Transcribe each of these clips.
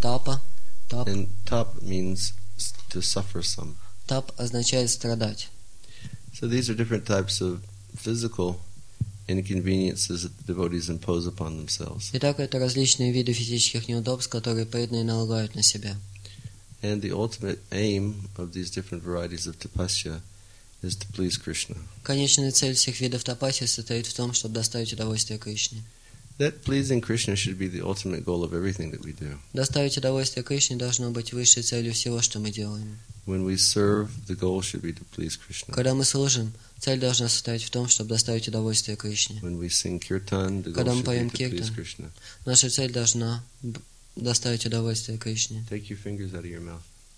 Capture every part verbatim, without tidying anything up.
тапа. Тап. And tap means to suffer some. Тап означает страдать. So these are different types of physical inconveniences that the devotees impose upon themselves. Итак, это различные виды физических неудобств, которые преданные налагают на себя. And the ultimate aim of these different varieties of tapasya is to please Krishna. Конечная цель всех видов тапаси состоит в том, чтобы доставить удовольствие Кришне. That pleasing Krishna should be the ultimate goal of everything that we do. Доставить удовольствие Кришне должно быть высшей целью всего, что мы делаем. When we serve, the goal should be to please Krishna. Когда мы служим, цель должна состоять в том, чтобы доставить удовольствие Кришне. When we sing kirtan, the Когда goal мы should be поем to please киртан, Krishna. наша цель должна доставить удовольствие Кришне. Take your fingers out of your mouth.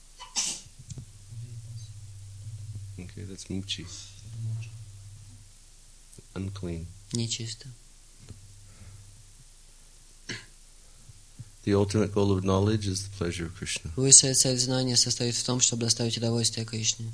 Okay, that's muchi. Unclean. Нечисто. The ultimate goal of knowledge is the pleasure of Krishna. Высшая цель знания состоит в том, чтобы доставить удовольствие Кришне.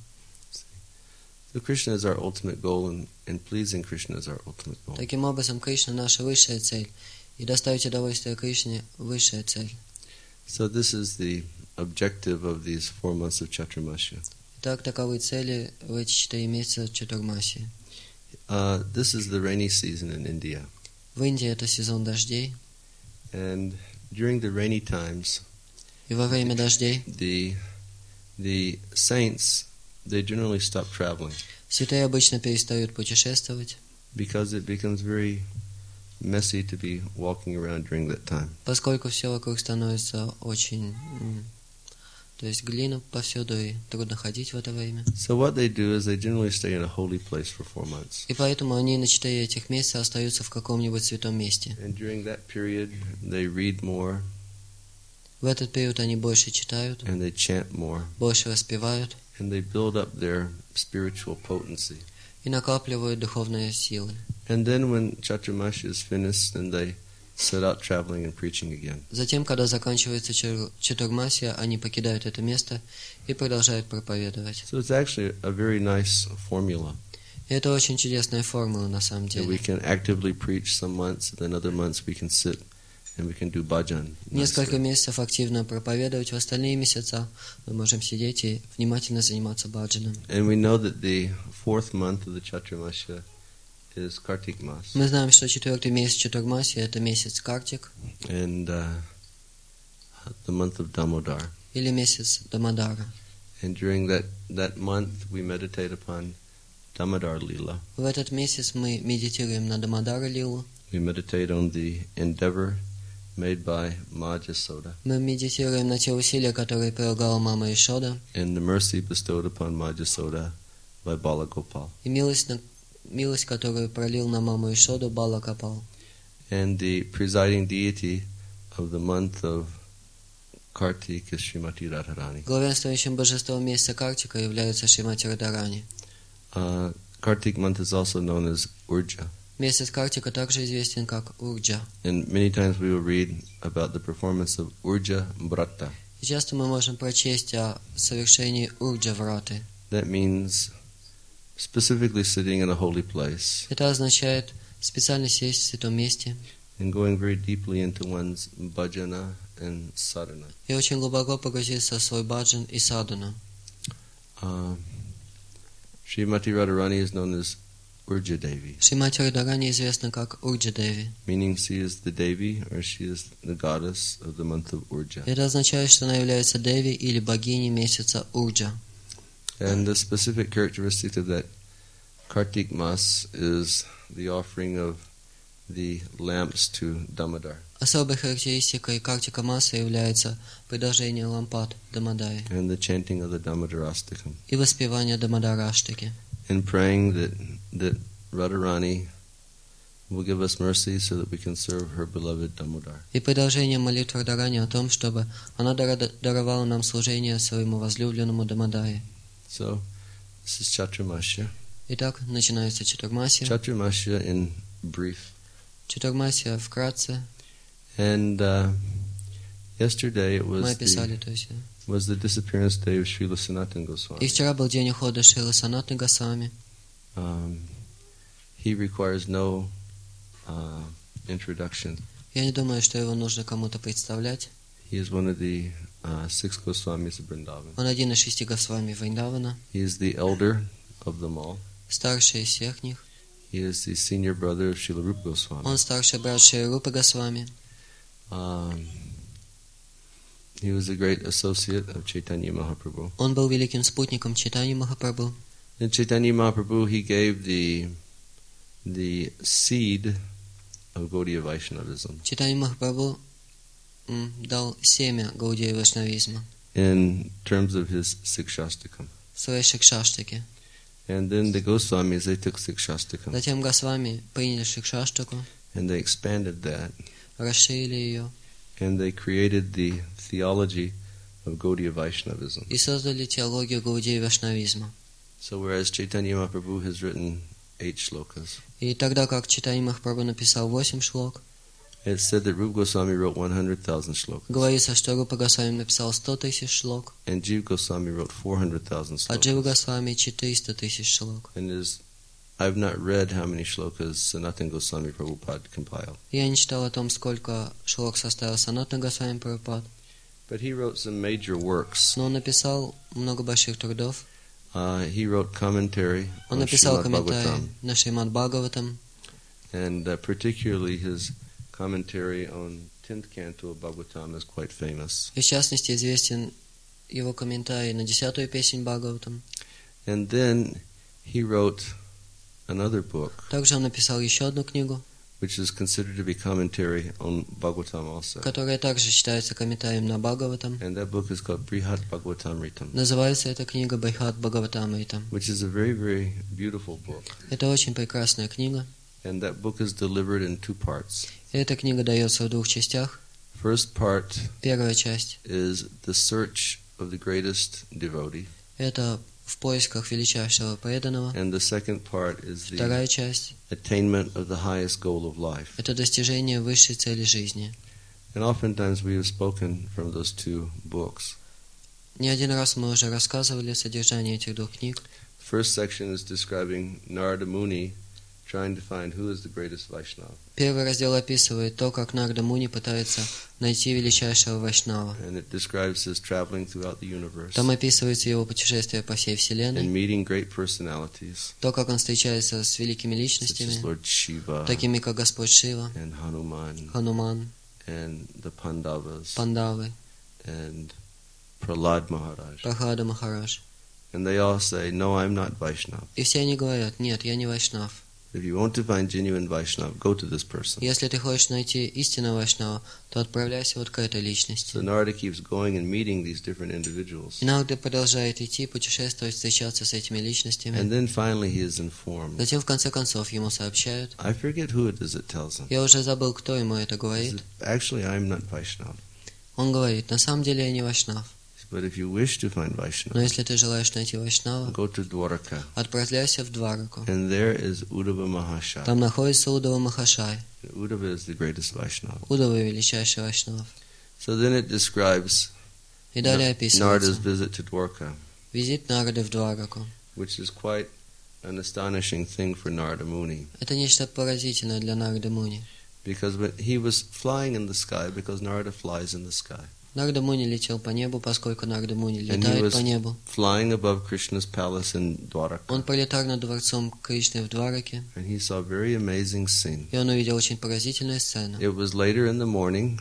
So Krishna is our ultimate goal, and, and pleasing Krishna is our ultimate goal. Таким образом, Кришна наша высшая цель, и доставить удовольствие Кришне высшая цель. So this is the objective of these four months of Chaturmasya. Итак, таковы цели в эти четыре месяца Чатурмасии. Uh, this is the rainy season in India, В Индии это сезон дождей, and during the rainy times, и во время дождей the the saints they generally stop traveling святые обычно перестают путешествовать, because it becomes very messy to be walking around during that time. поскольку все вокруг становится очень... м, То есть глина повсюду, и трудно ходить в это время. So what they do is they generally stay in a holy place for four months. И поэтому они на четыре этих месяца остаются в каком-нибудь святом месте. And during that period, they read more В этот период они больше читают, and they chant more, больше воспевают and they build up their spiritual potency. и накапливают духовные силы. And then when Chaturmasya is finished, then they set out traveling and preaching again. Затем, когда заканчивается Чатурмасия, они покидают это место и продолжают проповедовать. So it's actually a very nice formula. И это очень чудесная формула на самом That we деле. can actively preach some months, and then other months we can sit and we can do bhajan. Несколько nicely. месяцев активно проповедовать, в остальные месяца мы можем сидеть и внимательно заниматься баджаном. And we know that the fourth month of the Chaturmasya is Kartik Mas. Мы знаем, что четвертый месяц Чатурмасии – это месяц Картик And uh, the month of Damodar. или месяц Дамодара. And during that, that month we meditate upon Damodar Lila. В этот месяц мы медитируем на Дамодара Лилу, We meditate on the endeavor made by Ma Jasoda мы медитируем на те усилия, которые прилагала мама Ишода, and the mercy bestowed upon Ma Jasoda by Bala Gopal. и милость, на, милость, которую пролил на маму Ишоду Бала Капал. And the presiding deity of the month of Kartik is Srimati Radharani. Главенствующим божеством месяца Картика является Шримати Радарани. Uh, Kartik month is also known as Urja. Месяц Картика также известен как Урджа. And many times we will read about the performance of Urja Brata. И часто мы можем прочесть о совершении Урджа Враты. That means specifically sitting in a holy place Это означает специально сесть в святом месте and going very deeply into one's bhajana and sadhana. и очень глубоко погрузиться в свой баджан и садхану. Uh, Srimati Radharani is known as Urja Devi, Шримати Радарани известна как Урджа Деви. meaning she is the Devi or she is the goddess of the month of Urja. Это означает, что она является Деви или богиней месяца Урджа. And the specific characteristic of that Kartik Mas is the offering of the lamps to Damodar Особой характеристикой Картика Маса является предложение лампад Дамодари and the chanting of the Damodarastakam и воспевание Дамодараштаки. and praying that that Radharani will give us mercy so that we can serve her beloved Damodar. И продолжение молитвы Радарани о том, чтобы она дара- даровала нам служение своему возлюбленному Дамодаре. So this is Chaturmasya. Итак, начинается Чатурмасия. Chaturmasya in brief. Чатурмасия вкратце. And uh, yesterday it Мы was описали, the, то есть. was the disappearance day of Srila Sanatana И Goswami. вчера был день ухода Шрилы Санатны Госвами. Um, he requires no uh, introduction. Я не думаю, что его нужно кому-то представлять. He is one of the uh, six Goswamis of Vrindavan. Он один из шести Госвами Вриндавана. He is the elder of them all. Старший из всех них. He is the senior brother of Srila Rupa Goswami. Он старший брат Шри Рупы Госвами. Um, he was a great associate of Chaitanya Mahaprabhu. Он был великим спутником Чайтаньи Махапрабху. In Chaitanya Mahaprabhu, he gave the the seed of Gaudiya Vaishnavism Чайтанья Махапрабху м, дал семя Гаудия Вайшнавизма in terms of his Sikshastakam. в своей Шикшаштаке. And then the Goswamis, they took Sikshastakam Затем Госвами приняли Шикшаштаку, and they expanded that, расширили ее and they created the theology of Gaudiya Vaishnavism. и создали теологию Гаудия Вайшнавизма. So whereas Chaitanya Mahaprabhu has written eight shlokas, И тогда как Чайтанья Махапрабху написал восемь шлок, it's said that Rupa Goswami wrote one hundred thousand shlokas, говорится, что Рупа Госвами написал сто тысяч шлок, and Jiva Goswami wrote four hundred thousand а Джива shlokas. Госвами четыреста тысяч шлок. And is, I've not read how many shlokas Sanatana Goswami Prabhupada compiled, Я не читал о том, сколько шлок составил Санатана Госвами Прабхупад, but he wrote some major works. но он написал много больших трудов. Uh, he wrote commentary Он on написал Srimad комментарий Bhagavatam, на Шримад Бхагаватам, and uh, particularly his commentary on tenth canto of Bhagavatam is quite famous. и в частности известен его комментарий на десятую песнь Бхагаватам. And then he wrote another book, Также он написал еще одну книгу, which is considered to be commentary on Bhagavatam also. которая также считается комментарием на Бхагаватам. And that book is called Brihat Bhagavatamritam, Называется эта книга Брихат Бхагаватамритам. which is a very, very beautiful book. Это очень прекрасная книга. And that book is delivered in two parts. И эта книга дается в двух частях. First part Первая часть is the search of the greatest devotee, – это в поисках величайшего преданного. and the second part is the Вторая часть attainment of the highest goal of life. – это достижение высшей цели жизни. And oftentimes we have spoken from those two books. Не один раз мы уже рассказывали содержание этих двух книг. The first section is describing Narada Muni trying to find who is the greatest Vaishnava. Первый раздел описывает то, как Нарада Муни пытается найти величайшего Вайшнава. And it describes his traveling throughout the universe Там описывается его путешествие по всей and Вселенной, meeting great personalities то, как он встречается с великими such as личностями, Lord Shiva такими как Господь Шива, and Hanuman Хануман, and the Pandavas Пандавы, and Prahlad Maharaj. Прахлада Махарадж. And they all say, no, I'm not Vaishnava. И все они говорят: нет, я не Вайшнав. If you want to find genuine Vaishnava, go to this person. Если ты хочешь найти истинного Вайшнава, то отправляйся вот к этой личности. So Narada keeps going and meeting these different individuals. И Нарада продолжает идти, путешествовать, встречаться с этими личностями. And then finally he is informed. Затем, в конце концов, ему сообщают. I forget who it is that tells him. Я уже забыл, кто ему это He говорит. says, actually, I'm not Vaishnava. Он говорит: на самом деле я не Вайшнав. But if you wish to find Но Vaishnava, если ты желаешь найти Вайшнава, go to Dwaraka. отправляйся в Двараку. And there is Uddhava Mahashaya. Там находится Удава Махашай. Uddhava is the greatest Vaishnava. Удава — величайший Вайшнав. So then it describes И далее Narada's описывается visit to Dwarka, визит Нарады в Двараку. which is quite an astonishing thing for Narada Muni. Это нечто поразительное для Нарады Муни. Because when he was flying in the sky, because Narada flies in the sky, Нарада Муни летел по небу, поскольку Нарада Муни And he летает was- по небу. flying above Krishna's palace in Dwaraka, Он пролетал над дворцом Кришны в Двараке, and he saw a very amazing scene. и он увидел очень поразительную сцену. It was later in the morning,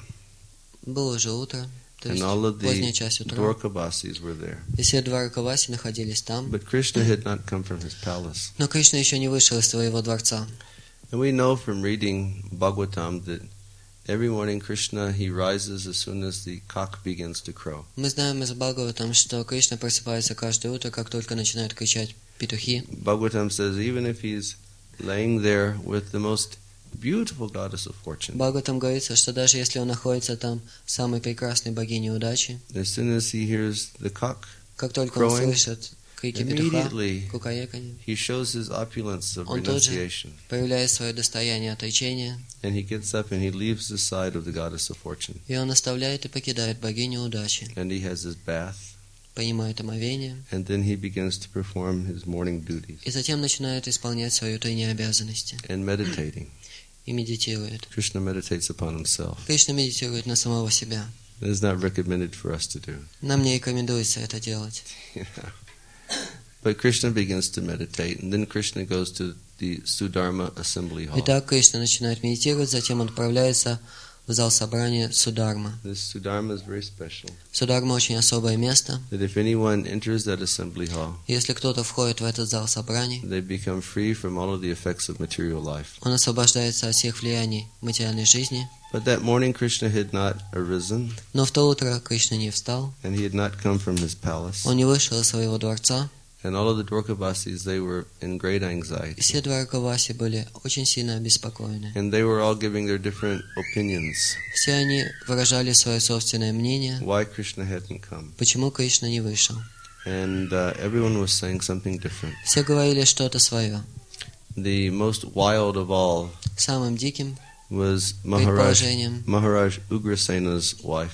Было уже утро, то and есть all of поздняя the часть утра, Dwarkavasis were there. и все Дваракаваси находились там. But Krishna had not come from his palace. Но Кришна еще не вышел из своего дворца. And we know from reading Bhagavatam that every morning Krishna, he rises as soon as the cock begins to crow. Мы знаем из Бхагаватам, что Кришна просыпается каждое утро, как только начинают кричать петухи. Bhagavatam says even if he's laying there with the most beautiful goddess of fortune, Бхагаватам говорится, что даже если он находится там с самой прекрасной богиней удачи, as soon as he hears the cock, как только он Crowing. слышит крики петуха, immediately кукареканье, he shows his opulence of Он тут же renunciation. проявляет свое достояние отречения, And he gets up and he leaves the side of the goddess of fortune. и он оставляет и покидает богиню удачи, And he has his bath, принимает омовение, and then he begins to perform his morning duties и затем начинает исполнять свои утренние обязанности and meditating. и медитирует. Krishna meditates upon himself. Кришна медитирует на самого себя. It is not recommended for us to do. Нам не рекомендуется это делать. You know. But Krishna begins to meditate, and then Krishna goes to the Sudharma assembly hall. Итак, Кришна начинает медитировать, затем он отправляется в зал собрания Сударма. This Sudharma is very special. Сударма очень особое место. That if anyone enters that assembly hall, Если кто-то входит в этот зал собраний, they become free from all of the effects of material life. он освобождается от всех влияний материальной жизни. But that morning Krishna had not arisen, Но в то утро Кришна не встал, and he had not come from his palace. он не вышел из своего дворца. And all of the Dwarkavasis, they were in great И anxiety. все Дваракаваси были очень сильно обеспокоены. And they were all giving their different opinions. Все они выражали свое собственное мнение, Why Krishna hadn't come. почему Кришна не вышел. And uh, everyone was saying something different. Все говорили что-то свое. The most wild of all Самым диким was Maharaj, предположением Maharaj Ugrasena's wife.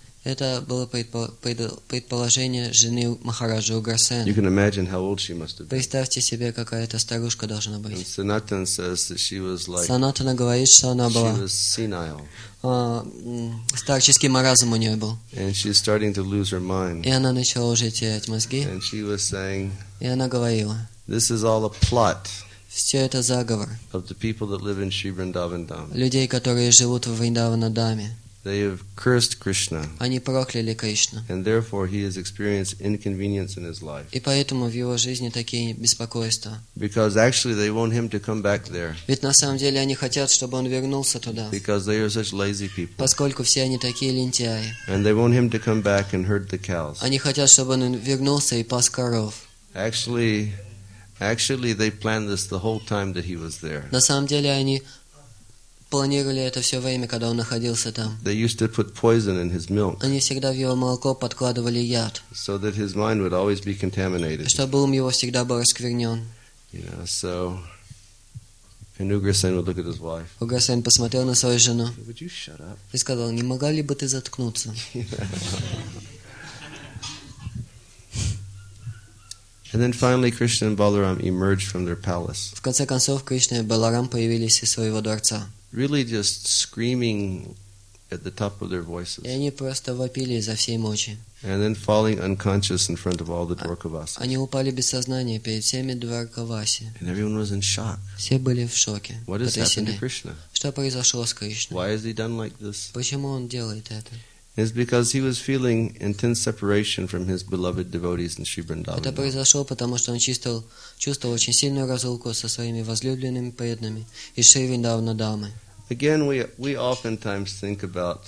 это было предпо- предо- предположение жены Махараджа You Уграсена. can imagine how old she must have been. Представьте себе, какая это старушка должна And быть. Sanatan says that she was like, Санатана говорит, что она she была was senile. а, м, старческий маразм у нее был. And she's starting to lose her mind. И она начала уже терять мозги. And she was saying, И она говорила, this is all a plot все это заговор of the people that live in Sri Vrindavan Dham. людей, которые живут в Вриндаванадаме. They have cursed Krishna, Они прокляли Кришну. and therefore he has experienced inconvenience in his life. И поэтому в его жизни такие беспокойства. Because actually they want him to come back there, Ведь на самом деле они хотят, чтобы он вернулся туда. because they are such lazy people. Поскольку все они такие лентяи. And they want him to come back and herd the cows. Они хотят, чтобы он вернулся и пас коров. Actually, actually they planned this the whole time that he was there. На самом деле они планировали это все время, когда он находился там. They used to put poison in his milk Они всегда в его молоко подкладывали яд, so that his mind would always be contaminated. чтобы ум его всегда был осквернен. You know, so and Ugrasen would look at his wife. Уграсен посмотрел на свою жену Would you shut up? и сказал, не могла ли бы ты заткнуться? And then finally Krishna and Balaram emerged from their palace, В конце концов, Кришна и Баларам появились из своего дворца. really just screaming at the top of their voices, И они просто вопили изо всей мочи. and then falling unconscious in front of all the Dwarkavasis. Они упали без сознания перед всеми Дваракаваси. And everyone was in shock. Все были в шоке, What has happened to потрясены. Krishna? Что произошло с Кришной? Why has he done like this? Почему он делает это? It's because he was feeling intense separation from his beloved devotees in Sri Это Vrindavan. произошло, потому что он чувствовал, чувствовал очень сильную разлуку со своими возлюбленными преданными из Шри Вриндаванадамы. Again, we we oftentimes think about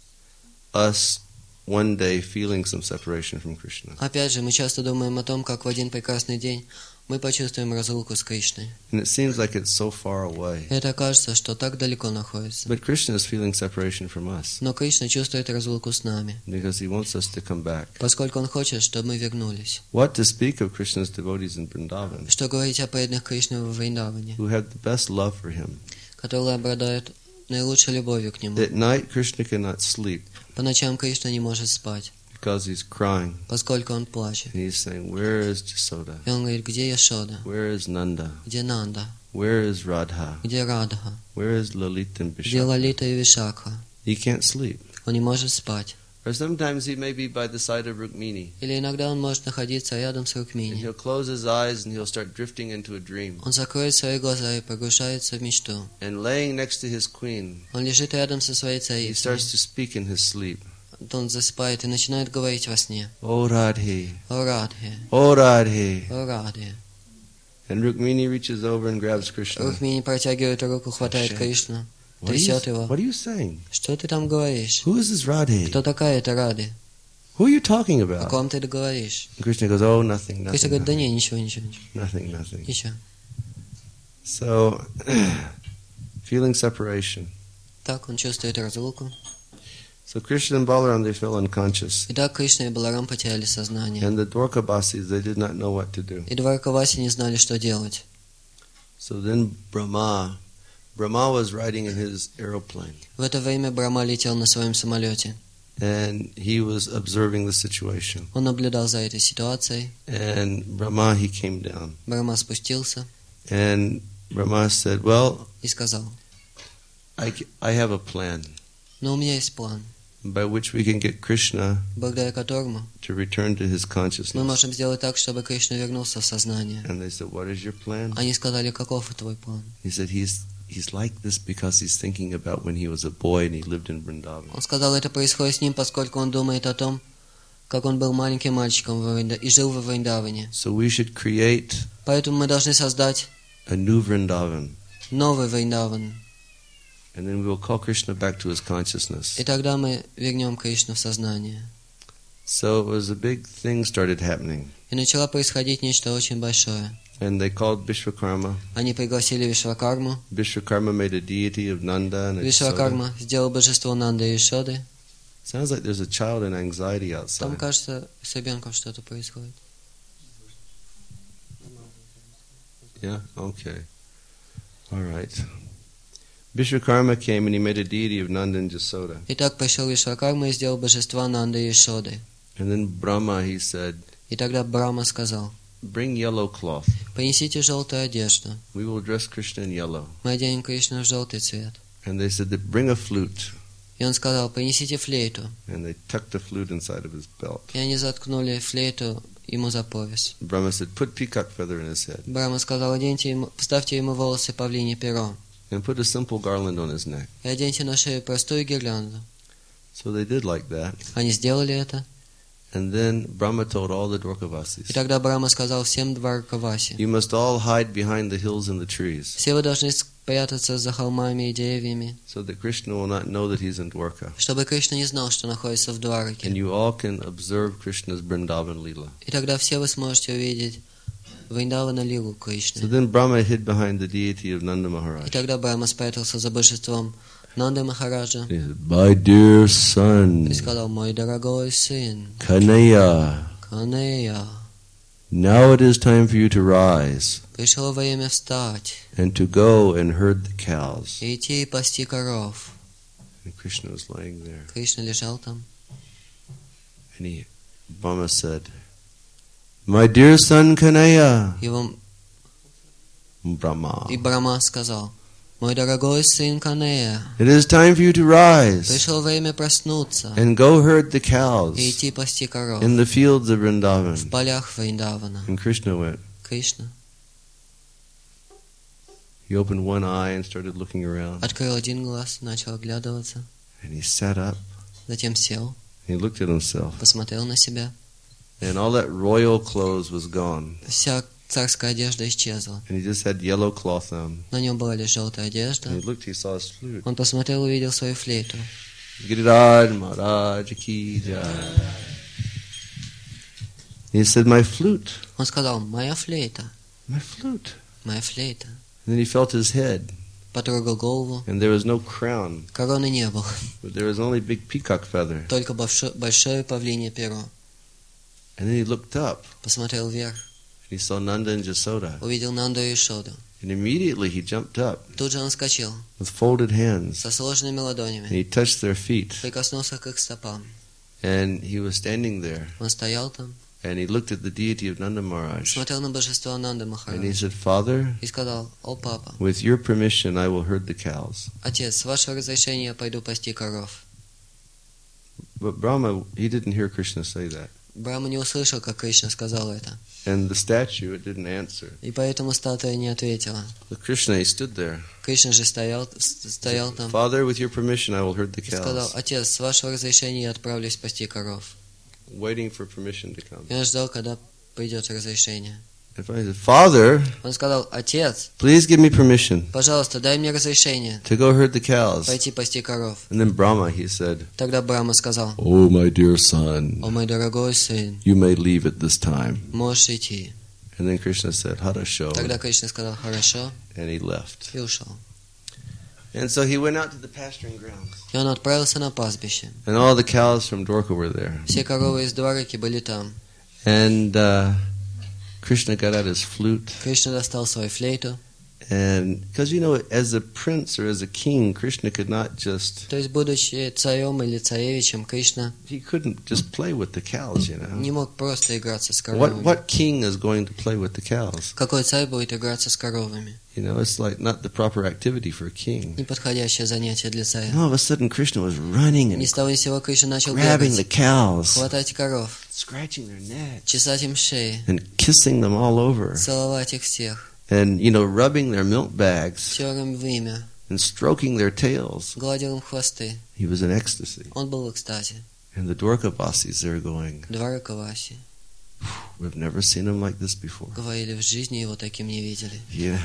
us one day feeling some separation from Krishna. Опять же, мы часто думаем о том, как в один прекрасный день мы почувствуем разлуку с Кришной. And it seems like it's so far away. И это кажется, что так далеко находится. But Krishna is feeling separation from us Но Кришна чувствует разлуку с нами, because he wants us to come back. поскольку он хочет, чтобы мы вернулись. What to speak of Krishna's devotees in Vrindavan, Что говорить о преданных Кришны в Вриндаване, who have the best love for him. которые обладают наилучшей любовью к нему. At night, Krishna cannot sleep По ночам Кришна не может спать, because he's crying. поскольку он плачет. And he's saying, where is Jasoda? И он говорит, где Яшода? Where is Nanda? Где Нанда? Where is Radha? Где Радха? Where is Lalita and Где Vishaka? Лалита и Вишакха? He can't sleep. Он не может спать. Or sometimes he may be by the side of Rukmini, Или иногда он может находиться рядом с and Рукмини. he'll close his eyes and he'll start drifting into a dream. Он закроет свои глаза и погружается в мечту. And laying next to his queen, Он лежит рядом со своей he царицей. starts to speak in his sleep. Он засыпает и начинает говорить во сне. Oh Radhe, О Радхе, oh Radhe. о Радхе. And Rukmini reaches over and grabs Krishna. Рукмини протягивает руку, хватает Shit. Кришну, What are, you, трясет его. what are you saying? Что ты там говоришь? Who is this Radhe? Кто такая эта Рады? Who are you talking О about? ком ты говоришь? And Krishna goes, oh, nothing, Кришна nothing, говорит, да nothing, не, ничего, ничего, ничего. nothing, nothing. Ничего. So, feeling separation. Так он чувствует разлуку. So Krishna and Balaram, they fell unconscious. Итак, Кришна и Баларам потеряли сознание. And the Dwarkavasis, they did not know what to do. И Дваракаваси не знали, что делать. So then Brahma, Brahma was riding in his aeroplane. В это время Брахма летел на своем самолете. And he was observing the situation. Он наблюдал за этой ситуацией. And Brahma, he came down. Брахма спустился And Brahma said, well, и сказал, I, I have a plan. но у меня есть план. by which we can get Krishna благодаря которому to return to his мы consciousness. можем сделать так, чтобы Кришна вернулся в сознание. And they said, what is your plan? Они сказали, каков твой план? He said, he's he's like this because he's thinking about when he was a boy and he lived in Vrindavan. Он сказал, это происходит с ним, поскольку он думает о том, как он был маленьким мальчиком во Вринда... и жил во Вриндаване. So we should create Поэтому мы должны создать a new Vrindavan. новый Вриндаван. And then we will call Krishna back to his consciousness. И тогда мы вернем Кришну в сознание. So it was a big thing started happening. И начало происходить нечто очень большое. And they called Vishwakarma. Они пригласили Вишвакарму. Vishwakarma made a deity of Nanda and Yashoda. Вишвакарма сделал божество Нанды и Ишоды. Sounds like there's a child in anxiety Там, outside. кажется, с ребенком что-то происходит. Yeah? Okay. All right. Vishwakarma came and he made a deity of Nanda and Jasoda. Итак, пришел Вишвакарма и сделал божества Нанды и Ишоды. And then Brahma, he said, И тогда Брахма сказал, bring yellow cloth. принесите желтую одежду. We will dress Krishna in yellow. Мы оденем Кришну в желтый цвет. And they said, bring a flute. И он сказал, принесите флейту. And they tucked the flute inside of his belt. И они заткнули флейту ему за пояс. Brahma said, put peacock feather in his head. Брахма сказал, оденьте ему, вставьте ему волосы павлине перо. And put a simple garland on his neck. И оденьте на шею простую гирлянду. So they did like that. Они сделали это. And then Brahma told all the Dwarkavasis, И тогда Брахма сказал всем Дваркаваси, you must all hide behind the hills and the trees, все вы должны спрятаться за холмами и деревьями, so that Krishna will not know that he's in Dwarka. чтобы Кришна не знал, что находится в Двараке. And you all can observe Krishna's Vrindavan Leela. И тогда все вы сможете увидеть Вриндавана Лилу So Кришны. then Brahma hid behind the deity of Nanda И Maharaj. тогда Брахма спрятался за божеством Нанды Махараджа He said, my dear son, и сказал, мой дорогой сын, Kanaya, Канея, now it is time for you to rise пришло время встать and to go and herd the cows. и идти и пасти коров. And Krishna was laying there. Кришна лежал там. And he, Brahma said, my dear son Kanaya, Его Brahma, и Брахма сказал, мой дорогой сын Канея, it is time for you to rise пришло время проснуться and go herd the и cows идти пасти коров in the fields of в Vrindavan. полях Вриндавана. And Krishna went. Кришна He opened one eye and started looking around. открыл один глаз, начал оглядываться, And he sat up затем сел, and he looked at himself. посмотрел на себя. And all that royal clothes was gone. Вся царская одежда исчезла. And he just had yellow cloth on. На нем была лишь желтая одежда. And he looked, he saw his flute. Он посмотрел и увидел свою флейту. Giriraj Maharaj ki jai. He said, my flute, Он сказал, моя флейта, my flute. моя флейта. And then he felt his head. Потрогал голову. And there was no crown, Короны не было, but there was only big peacock feather. только большое, большое павлинье перо. And then he looked up. Посмотрел вверх, And he saw Nanda and Jasoda. увидел Нанду и Ишоду. And immediately he jumped up Тут же он вскочил with folded hands. со сложенными And ладонями, he touched their feet. прикоснулся к их стопам. And he was standing there. Он стоял там, And he looked at the deity of Nanda Maharaj. смотрел на божество Нанды And he Махараджа said, Father, и сказал, о папа, with your permission, I will herd the cows. отец, с вашего разрешения я пойду пасти коров. But Brahma, he didn't hear Krishna say that. Брахма не услышал, как Кришна сказал это, And the statue, it didn't answer. и поэтому статуя не ответила. But Krishna, he stood there. Кришна же стоял, стоял там Father, with your permission, I will herd the и сказал, cows. отец, с вашего разрешения я отправлюсь пасти коров. Waiting for permission to come. И он ждал, когда придет разрешение. And finally he said, Father, Он сказал, отец, please give me permission пожалуйста, дай мне разрешение to go herd the cows. пойти пасти коров. And then Brahma, he said, Тогда Брахма сказал, Oh, my dear son, о мой дорогой сын, you may leave at this time. можешь идти. And then Krishna said, Harasho. Тогда Кришна сказал, хорошо, And he left. и ушел. And so he went out to the pasturing grounds. И он отправился на пастбище. And all the cows from Dwarka were there. Все коровы из Двараки были там. And uh, Krishna got out his flute. Кришна достал свою флейту And because, you know, as a prince or as a king, Krishna could not just, То есть, будучи царем или царевичем, Кришна he couldn't just play with the cows, you know. не мог просто играться с What, коровами. what king is going to play with the cows? Какой царь будет играться с коровами? You know, it's like not the proper activity for a king. Неподходящее занятие для царя. And all of a sudden, Krishna was running Ни and с того ни с сего Кришна начал grabbing the бегать, cows, хватать коров, scratching their necks, чесать им шеи, and kissing them all over, целовать их всех, and, you know, rubbing their milk bags тер им в имя, and stroking their tails. гладил им хвосты. He was in ecstasy. Он был в экстазе. And the Dwarkavasis, they're going, Дваракаваси we've never seen him like this before. говорили, в жизни его таким не видели. Yeah.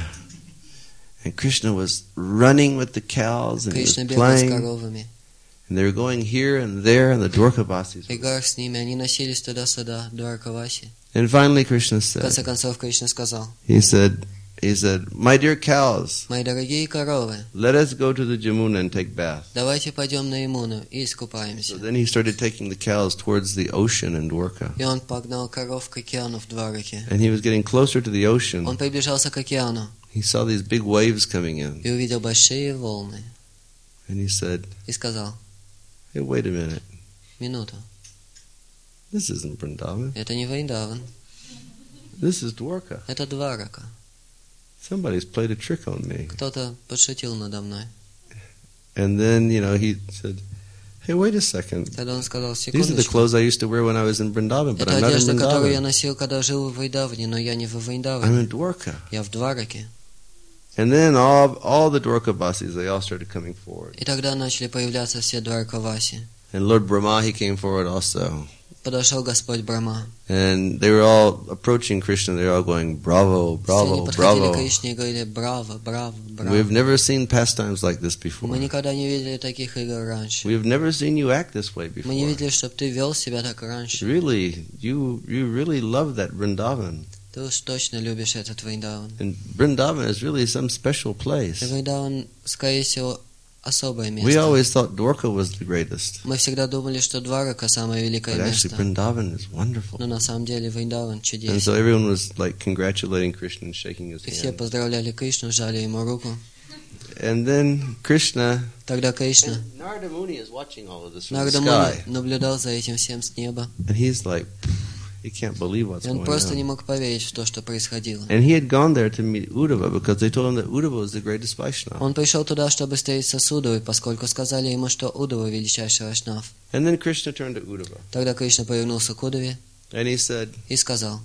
And Krishna was running with the cows and he was Кришна бегал с playing. коровами, And they were going here and there, and the Dwarkavasis. играл с ними, они носились туда-сюда, Дваракаваси. And finally Krishna В конце said, концов Кришна сказал: he said, he said, my dear cows, «Мои дорогие коровы, let us go to the Jamuna and take bath. давайте пойдем на Ямуну и So искупаемся». then he started taking the cows towards the ocean in Dwarka. И он погнал коров к океану в Двараке. And he was getting closer to the ocean. Он приближался к океану He saw these big waves coming in. и увидел большие волны. And he said, И сказал: hey, wait a minute. «Минуту, This isn't Vrindavan. это не Вриндаван, This is Dwarka. это Дварака. Somebody's played a trick on me. Кто-то подшутил надо мной». And then, you know, he said, hey, wait a second. Тогда он сказал: These are the «Секундочку, clothes I used to wear when I was in Vrindavan, but это I'm not in одежда, которую я Vrindavan. носил, когда жил в Вриндаване, но я не в I'm Вриндаване, in Dwarka. я в Двараке». And then all, all the Dwarkavasis, they all started coming forward. И тогда начали появляться все Дваракаваси. And Lord Brahma, he came forward also. Подошел Господь Брахма. And they were all approaching Krishna. They were all going, bravo, Все они bravo, подходили bravo. к Кришне и говорили: «Браво, браво, We've браво». never seen pastimes like this before. Мы никогда не видели таких игр раньше. We've never seen you act this way Мы не before. видели, чтобы ты вел себя так раньше. Really, you you really love that Vrindavan. Ты уж точно любишь этот Вриндаван. And Vrindavan is really some special place. И Вриндаван, скорее всего, особое We место. always thought Dwarka was the greatest. Мы всегда думали, что Дварака самое великое But actually, место. Vrindavan is wonderful. Но на самом деле Вриндаван And чудесен. so everyone was like congratulating Krishna and shaking his И все hand. поздравляли Кришну, жали ему руку. And then Krishna, Тогда Кришна, and Narada Muni is watching all of this from the Нарада sky. Муни, наблюдал за этим всем с неба. And he's like, he can't believe what's И он going просто не on. мог поверить в то, что происходило. And he had gone there to meet Uddhava because they told him that Uddhava was the greatest Vaishnava. Он пришел туда, чтобы встретиться с Удовой, поскольку сказали ему, что Удова величайший вайшнав. And then Krishna turned to Uddhava Тогда Кришна повернулся к Удове and he said, и сказал: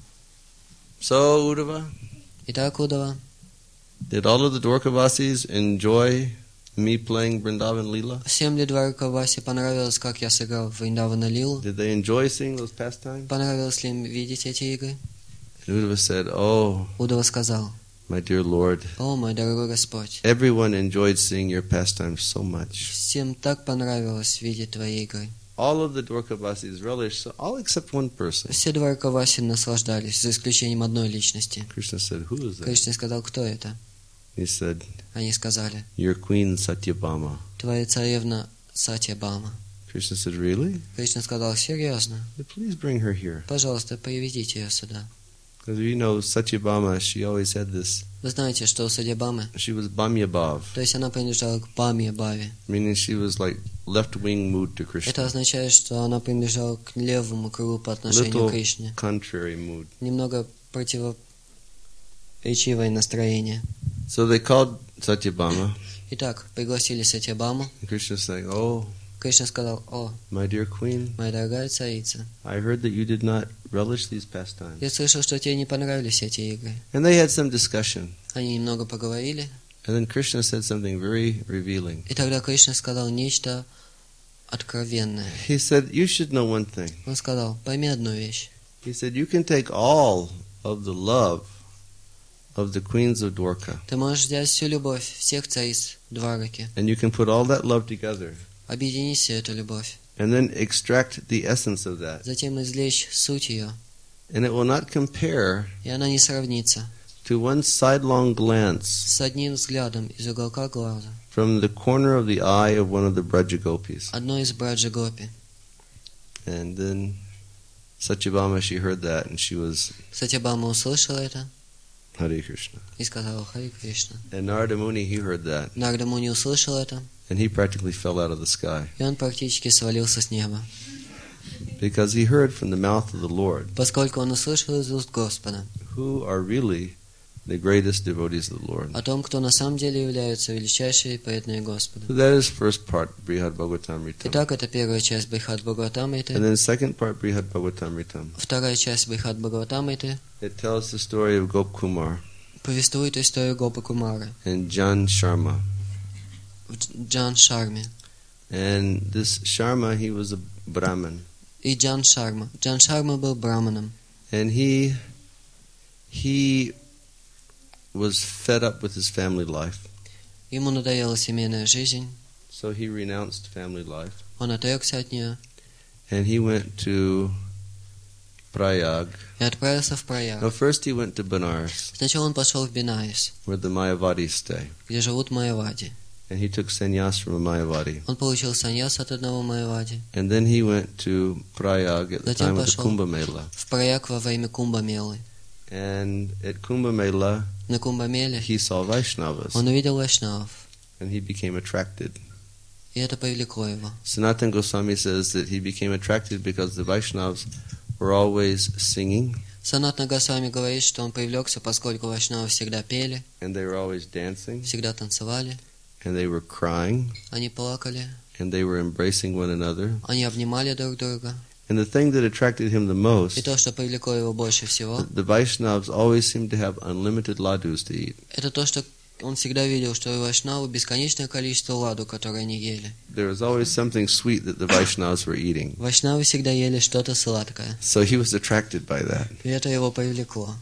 so Uddhava, «Итак, Удова, did all of the Dwarkavasis enjoy me playing Vrindavan Leela? всем ли Дваракаваси понравилось, как я сыграл в Вриндавана Лилу? Did they enjoy seeing those pastimes? Понравилось ли им видеть эти игры?» And Uddhava said, oh, Удова сказал: my dear Lord, «О, мой дорогой Господь, everyone enjoyed seeing your pastimes so much. всем так понравилось видеть твои игры. All of the Dwarkavasis relished, so all except one person. Все Дваракаваси наслаждались, за исключением одной личности». Krishna said, who is that? Кришна сказал: «Кто это?» He said, Они сказали: your queen Satyabhama. «Твоя царевна Сатьябама». Krishna said, really? Кришна сказал: «Серьезно? Please bring her here. Пожалуйста, приведите ее сюда». Because you know, Satyabhama, she always had this, Вы знаете, что у Сатьябамы, she was Bhamyabhav, то есть она принадлежала к Бамье Баве. meaning she was like left-wing mood to Krishna. Это означает, что она принадлежала к левому крылу по отношению Little к Кришне. contrary mood. Немного противоречивое настроение. So they called Satyabhama, Итак, пригласили Сатьябаму. and Krishna saying, oh, Кришна сказал: «О, my dear queen, моя дорогая царица, I heard that you did not relish these pastimes. я слышал, что тебе не понравились эти игры». And they had some discussion. Они немного поговорили, And then Krishna said something very revealing. и тогда Кришна сказал нечто откровенное. He said, you should know one thing. Он сказал: «Пойми одну вещь. He said, you can take all of the love of the queens of Dwarka, Ты можешь взять всю любовь всех цариц Двараки, and you can put all that love together, объединить всю эту любовь, and then extract the essence of that. затем извлечь суть ее, And it will not compare и она не сравнится to one sidelong glance с одним взглядом из уголка глаза from the corner of the eye of one of the Brajagopis. одной из Браджа Гопи». And then Satyabhama, she heard that, and she was, Сатьябама услышала это, Hare Krishna. И сказал Хари Кришна. And Narada Muni, he heard that, Нарада Муни услышал это, and he practically fell out of the sky и он практически свалился с неба, because he heard from the mouth of the Lord, поскольку он услышал из уст Господа who are really the greatest devotees of the Lord. о том, кто на самом деле являются величайшие преданные Господу. So that is first part, Brihad Bhagavatamritam. Итак, это первая часть Брихат And Бхагаватамриты. then second part, Brihad Bhagavatamritam. Вторая часть Брихат Бхагаватамриты It tells the story of Gop Kumar повествует историю Гопы Кумары and Jan Sharma. в Джан Шарме. And this Sharma, he was a Brahmin. И Джан Шарма. Джан Шарма был браманом. And he, he was fed up with his family life. Ему надоела семейная жизнь. So he renounced family life. Он отрекся от нее And he went to Prayag. и отправился в No, Праяг. first he went to Benares, Сначала он пошел в Бенаис, where the Mayavadis stay. где живут майавади. And he took sannyas from a Mayavadi. Он получил саньяс от одного майавади. And then he went to Prayag at the Затем time of the пошел Kumbh Mela. в Праяг во время Кумба-мелы. And at Kumbh Mela, На Кумба-меле he saw Vaishnavas, он увидел вайшнавов, and he became attracted. и это привлекло его. Sanatana Goswami says that he became attracted because the Vaishnavas were always singing, Санатна Госвами говорит, что он привлекся, поскольку вайшнавы всегда пели, and they were always dancing, всегда танцевали, and they were crying, они плакали, and they were embracing one another. они обнимали друг друга. And the thing that attracted him the И most, то, что привлекло его больше всего, the Vaishnavas always seemed to have unlimited ladus to eat. это то, что он всегда видел, что у вайшнавы бесконечное количество ладу, которые они ели. There was always something sweet that the Vaishnavas were eating. Вайшнавы всегда ели что-то сладкое, So he was attracted by that. и это его привлекло.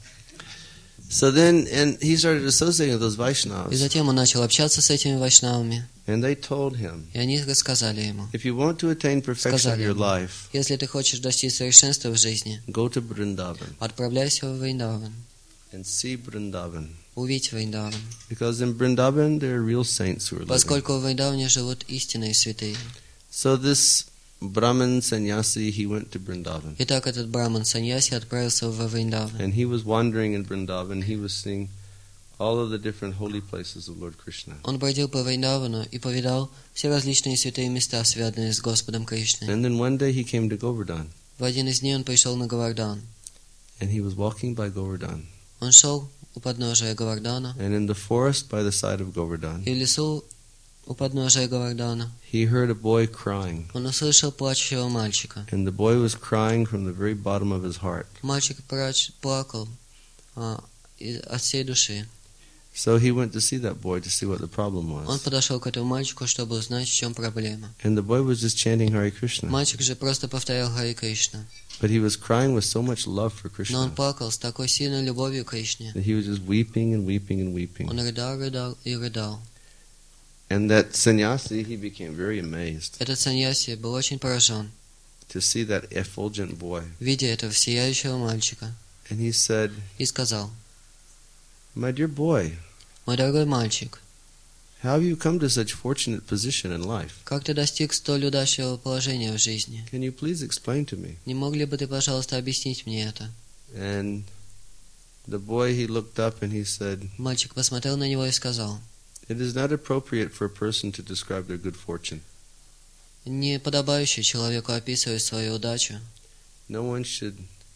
So then, and he started associating with those И Vaishnavas. затем он начал общаться с этими вайшнавами, And they told him, и они рассказали ему: if you want to attain perfection of Сказали your ему, life, если ты хочешь достичь совершенства в жизни, go to Vrindavan отправляйся в Вриндаван, and see Vrindavan. увидь Вриндаван, Because in Vrindavan, there are real saints who are living. поскольку в Вриндаване живут истинные святые. So this Brahman sannyasi, he went to Vrindavan. Итак, этот браман саньяси отправился во Вриндаван. And he was wandering in Vrindavan. He was seeing all of the different holy places of Lord Krishna. Он бродил по Вриндавану и повидал все различные святые места, связанные с Господом Кришной. And then one day he came to Govardhan. В один из дней он пришел на Говардан. And he was walking by Govardhan. Он шел у подножия Говардана, And in the forest by the side of Govardhan, и в лесу у подножия Говардана he heard a boy crying. он услышал плачущего мальчика. And the boy was crying from the very bottom of his heart. Мальчик прач- плакал а, и- от всей души. So he went to see that boy to see what the problem Он was. подошел к этому мальчику, чтобы узнать, в чем проблема. And the boy was just chanting Hare Krishna. Мальчик же просто повторял Хари Кришна. But he was crying with so much love for Но он Krishna плакал с такой сильной любовью к Кришне. that he was just weeping and weeping and weeping. Он рыдал, рыдал и рыдал. And that sannyasi, he became very amazed Этот саньяси был очень поражен, to see that effulgent boy. видя этого сияющего мальчика, And he said, и сказал: my dear boy, «Мой дорогой мальчик, how have you come to such fortunate position in life? как ты достиг столь удачного положения в жизни? Can you please explain to me? Не мог ли бы ты, пожалуйста, объяснить мне это?» And the boy, he looked up and he said, Мальчик посмотрел на него и сказал: it is not appropriate for a person to describe their good fortune. «Не подобающе человеку описывать свою удачу. No one should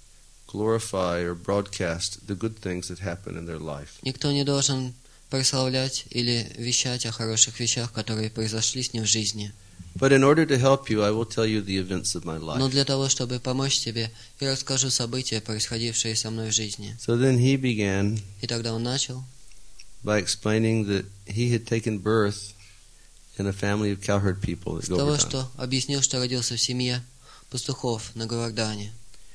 glorify or broadcast the good things that happen in their life. Никто не должен прославлять или вещать о хороших вещах, которые произошли с ним в жизни. But in order to help you, I will tell you the events of my Но life. для того, чтобы помочь тебе, я расскажу события, происходившие со мной в жизни». So then he began И тогда он начал by explaining that he had taken birth in a family of cowherd people at с того, Govardhan. что объяснил, что родился в семье пастухов на Говардане.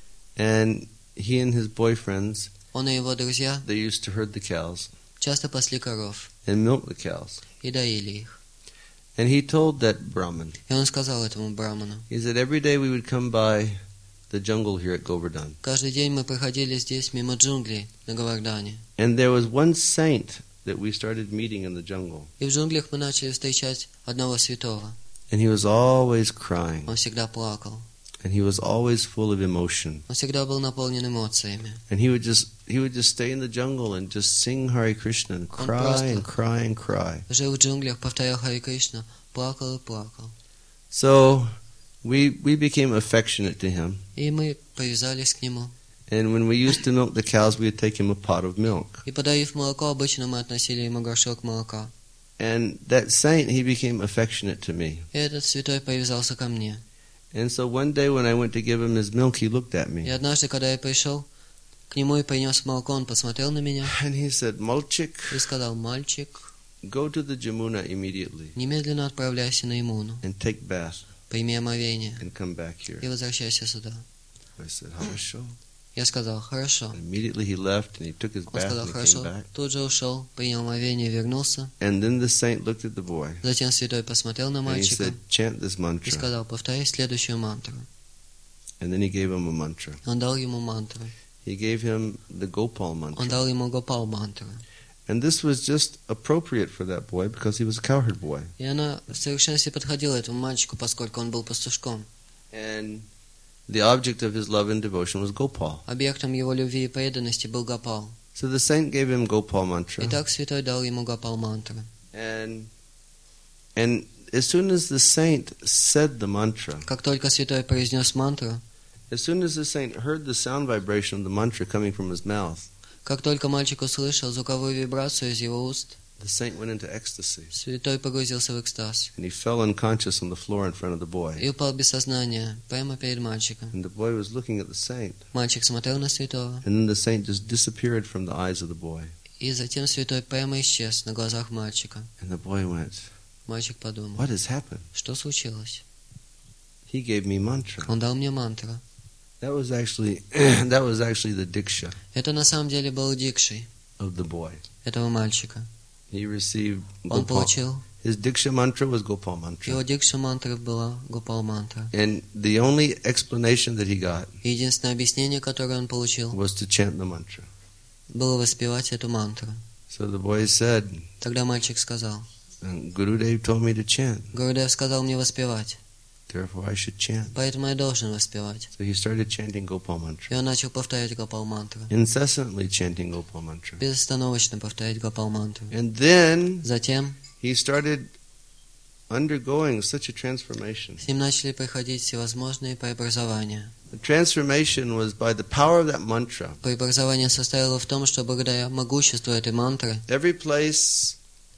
And he and his boyfriends, Он и его друзья they used to herd the cows часто пасли коров and milk the cows. и доили их. And he told that Brahmin, И он сказал этому браману: he said, every day we would come by the jungle here at Govardhan. «Каждый день мы проходили здесь мимо джунглей на Говардане. And there was one saint that we started meeting in the jungle. И в джунглях мы начали встречать одного святого. And he was always crying. Он всегда плакал. And he was always full of emotion. Он всегда был наполнен эмоциями. And he would just he would just stay in the jungle and just sing Hare Krishna and cry and cry and cry. Жил в джунглях, повторял Харе Кришна, плакал и плакал. So we we became affectionate to him. И мы привязались к нему. And when we used to milk the cows, we would take him a pot of milk. И подавив молоко, обычно мы относили ему горшок молока. And that saint, he became affectionate to me. И этот святой привязался ко мне. And so one day when I went to give him his milk, he looked at me. И однажды, когда я пришел к нему и принес молоко, он посмотрел на меня And he said, "Malchik, и сказал: «Мальчик, go to the Jamuna immediately немедленно отправляйся на Ямуну, and take bath прими омовение and come back и here." возвращайся сюда». I said, "Хорошо." Я сказал: «Хорошо». And immediately he left and he took his Он bath сказал: and he came «Хорошо». back. Тут же ушел, принял омовение и вернулся. And then the saint looked at the boy Затем святой посмотрел на and he мальчика said, "Chant this и mantra." сказал: «Повторяй следующую мантру». And then he gave him a mantra. Он дал ему мантру. He gave him the Gopal Он mantra. дал ему Гопал мантру. And this was just appropriate for that boy because he was a cowherd boy. И она в совершенстве подходила этому мальчику, поскольку он был пастушком. And the object of his love and devotion was Gopal. Объектом его любви и преданности был Гопал. So the saint gave him Gopal mantra. Итак, святой дал ему Гопал мантру. And and as soon as the saint said the mantra, Как только святой произнес мантру, as soon as the saint heard the sound vibration of the mantra coming from his mouth, как только мальчик услышал звуковую вибрацию из его уст, the saint went into ecstasy. святой погрузился в экстаз And he fell unconscious on the floor in front of the boy. и упал без сознания прямо перед мальчиком. And the boy was looking at the saint. Мальчик смотрел на святого, And then the saint just disappeared from the eyes of the boy. и затем святой прямо исчез на глазах мальчика. And the boy went, Мальчик подумал: "What has happened? что случилось? He gave me mantra." Он дал мне мантру. That was actually that was actually the diksha Это на самом деле был дикшей of the boy. этого мальчика. He received Он Gopal. получил, His diksha mantra was Gopal mantra. его дикша мантра была Гопал мантра. And the only explanation that he got И единственное объяснение, которое он получил, was to chant the mantra. было воспевать эту мантру. So the boy said, Тогда мальчик сказал: Gurudev told me to chant, Гурудев сказал мне воспевать, therefore I should chant. поэтому я должен воспевать. So he started chanting Gopal mantra. И он начал повторять Гопал мантру. Incessantly chanting Gopal mantra. Безостановочно повторять Гопал мантру. And then Затем he started undergoing such a transformation. с ним начали приходить всевозможные преобразования. The transformation was by the power of that mantra. Преобразование состояло в том, что благодаря могуществу этой мантры Every place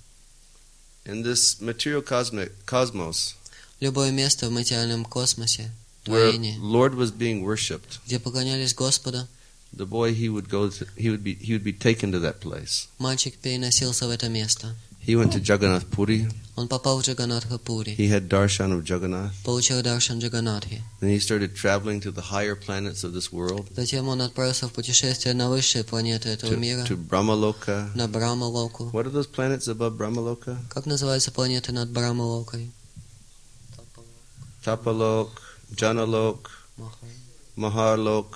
in this material cosmic cosmos любое место в материальном космосе, where творении, Lord was being worshipped, где поклонялись Господу, the boy he would go to, he would be he would be taken to that place. мальчик переносился в это место. He went to Jagannath Puri. Он попал в Джаганатха-Пури, He had darshan of Jagannath. получил даршан Джаганатхи. Then he started traveling to the higher planets of this world, Затем он отправился в путешествие на высшие планеты этого to, мира, to Brahmaloka. на Брамалоку. What are those planets above Brahmaloka? Как называются планеты над Брамалокой? Tapalok, Janalok, Maharlok.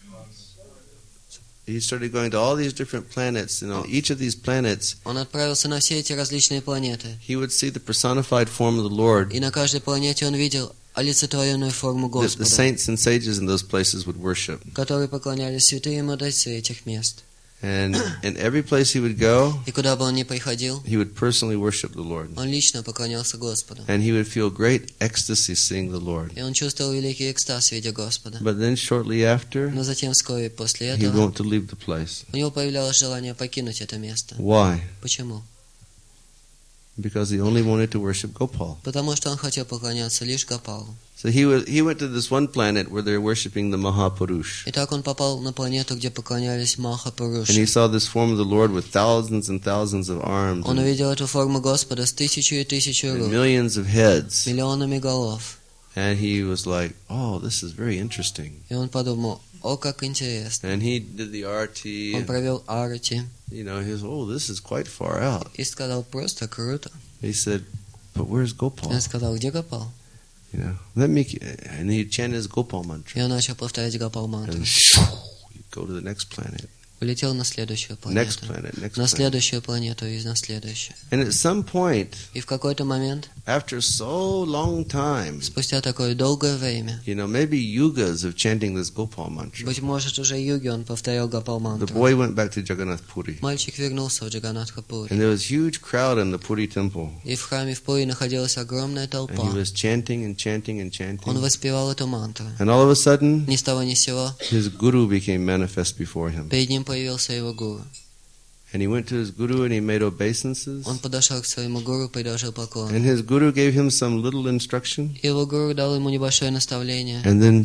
He started going to all these different planets, and on each of these planets, Он отправился на все эти различные планеты. he would see the personified form of the Lord. И на каждой планете он видел олицетворенную форму That the Господа, saints and sages in those places would worship. которой поклонялись святые мудрецы этих мест. And in every place he would go, И куда бы он ни приходил, he would personally worship the Lord. он лично поклонялся Господу. And he would feel great ecstasy seeing the Lord. И он чувствовал великий экстаз, видя Господа. But then shortly after, Но затем вскоре после he этого wanted to leave the place. у него появлялось желание покинуть это место. Why? Почему? Because he only wanted to worship Gopal. Потому что он хотел поклоняться лишь Гопалу. So he was, he went to this one planet where they're worshiping the Mahapurush. Итак, он попал на планету, где поклонялись And he Маха-Пуруши. saw this form of the Lord with thousands and thousands of arms Он and, увидел эту форму Господа с тысячу и тысячу and рук, millions of heads. миллионами голов. And he was like, oh, this is very interesting. И он подумал: о, как интересно. And he did the arati. Он провел арати You know, he was, oh, this is quite far out. и сказал: просто круто. He said, but where's И Gopal? он сказал: где Гопал? You know, let me. And he chanted his Gopal mantra. И он начал повторять Гопал мантру. And shoo, you go to the next planet. Улетел на следующую next планету. planet, next На planet. следующую планету и на следующую. And at some point, И в какой-то момент, after so long time, спустя такое долгое время, you know, maybe yugas of chanting this Gopal mantra, быть может, уже юги он повторял Гопал the мантру. boy went back to Jagannath Puri. Мальчик вернулся в Джаганнатха-Пури. And there was a huge crowd in the Puri temple. И в храме в Пури находилась огромная And толпа. he was chanting and chanting and Он chanting. воспевал эту мантру. And all of a sudden, Ни с того ни с сего his guru became manifest before him. перед ним появился его гуру. And he went to his guru and he made obeisances. Он подошел к своему гуру, предложил поклон. And his guru gave him some little instruction. Его гуру дал ему небольшое наставление, And then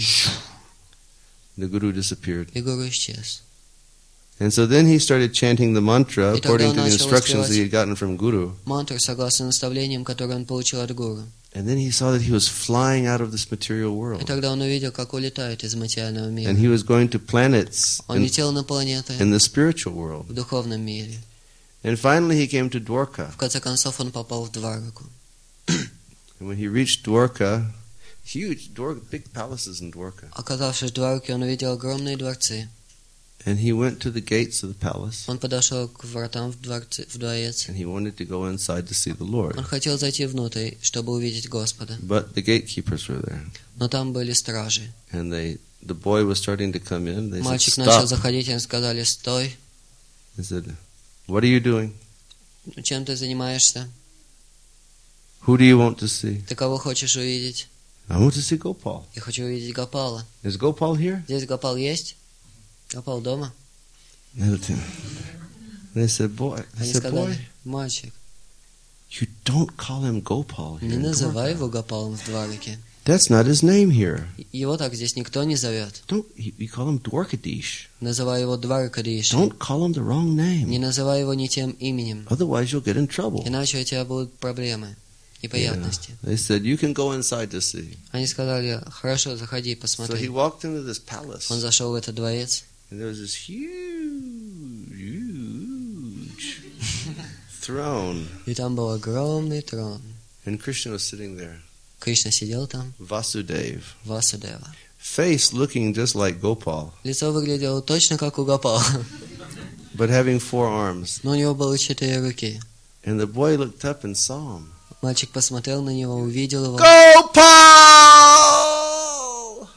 the guru disappeared. и гуру исчез. And so then he started chanting the mantra И тогда according он to the начал instructions that he воспевать had gotten from guru. мантру согласно наставлениям, которые он получил от гуру. And then he saw that he was flying out of this material И world. тогда он увидел, как улетает из материального мира. And he was going to planets Он in, летел на планеты in the spiritual world. в духовном мире. And finally he came to Dwarka. В конце концов он попал в Двараку. And when he reached Dwarka, huge Dwarka, big palaces in Dwarka. Оказавшись в Двараке, он увидел огромные дворцы. And he went to the gates of the palace. Он подошел к вратам в, дворце, в дворец. And he wanted to go inside to see the Lord. Он хотел зайти внутрь, чтобы увидеть Господа. But the gatekeepers were there. Но там были стражи. And they, the boy was starting to come in. They said, Мальчик начал stop. заходить, и им сказали: «Стой! He said, what are you doing? Чем ты занимаешься? Who do you want to see? Ты кого хочешь увидеть?» I want to see Gopal. «Я хочу увидеть Гопала». Is Gopal here? «Здесь Гопал есть? Гопал дома?» They looked at him. They said, boy, they Они said, boy, сказали: «Мальчик, you don't call him Gopal here не in называй Dwarka. его Гопалом в Двараке. That's not his name here. Его так здесь никто не зовет. Don't you you call him Dwarkadish. Называй его Дваракадиш. Don't call him the wrong Не name. называй его не тем именем, Otherwise you'll get in trouble. иначе у тебя будут проблемы, неприятности». They said, you can go inside to see. Они сказали: «Хорошо, заходи, So he посмотри». walked into this palace. Он зашел в этот дворец, And there was this huge, huge throne. и там был огромный трон. And Krishna was sitting there. Кришна сидел там, Vasudev. Васудева. Face looking just like Gopal, Лицо выглядело точно как у Гопала, but having four arms. но у него было четыре руки. And the boy looked up and saw him. Мальчик посмотрел на него, увидел его. Gopal!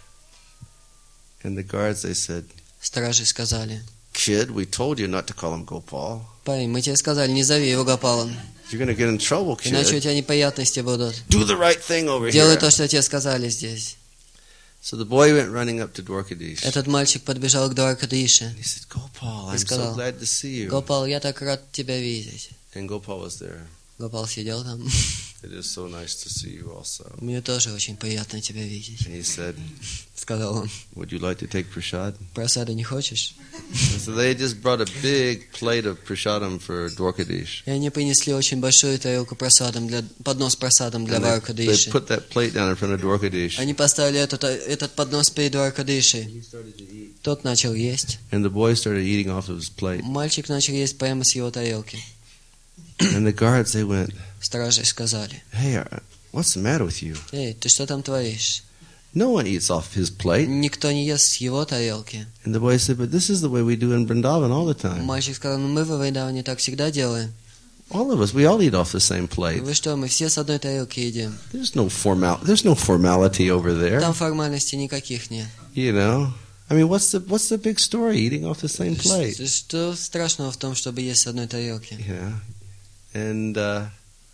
And the guards, they said, Стражи сказали: kid, we told you not to call him Gopal. «Парень, мы тебе сказали, не зови его Гопалом, You're going to get in trouble, иначе у kid. тебя неприятности будут. Do the right thing over Делай here. то, что тебе сказали здесь». So the boy went running up to Dwarkadish. Этот мальчик подбежал к Дваракадише. He said, Gopal, I'm so сказал: glad to see you. «Гопал, я так рад тебя видеть». And Gopal was there. Гопал сидел там. It is so nice to see you also. «Мне тоже очень приятно тебя видеть», And he said, сказал он. would you like to take prasad? «Просады не хочешь?» And so they just brought a big plate of prasadam for Dwarkadish. И они принесли очень большую тарелку просадом для поднос просадом для And they, they Дваракадиши. put that plate down in front of Dwarkadish. Они поставили этот, этот поднос перед Дваракадишей. Тот начал есть. And the boy started eating off of his plate. Мальчик начал есть прямо с его тарелки. And the guards, they went, Стражи сказали: hey, uh, what's the matter with you? «Эй, ты что там творишь? No one eats off his plate. Никто не ест с его тарелки». And the boy said, but this is the way we do in Vrindavan all the time. Мальчик сказал: «Ну мы во Вриндаване так всегда делаем». All of us, we all eat off the same plate. Вы что, мы все с одной тарелки едим. There's no formal, there's no formality over there. Там формальностей никаких нет. You know, I mean, what's the what's the big story? Eating off the same plate. Ш- Что страшного в том, чтобы есть с одной тарелки? You know, and uh,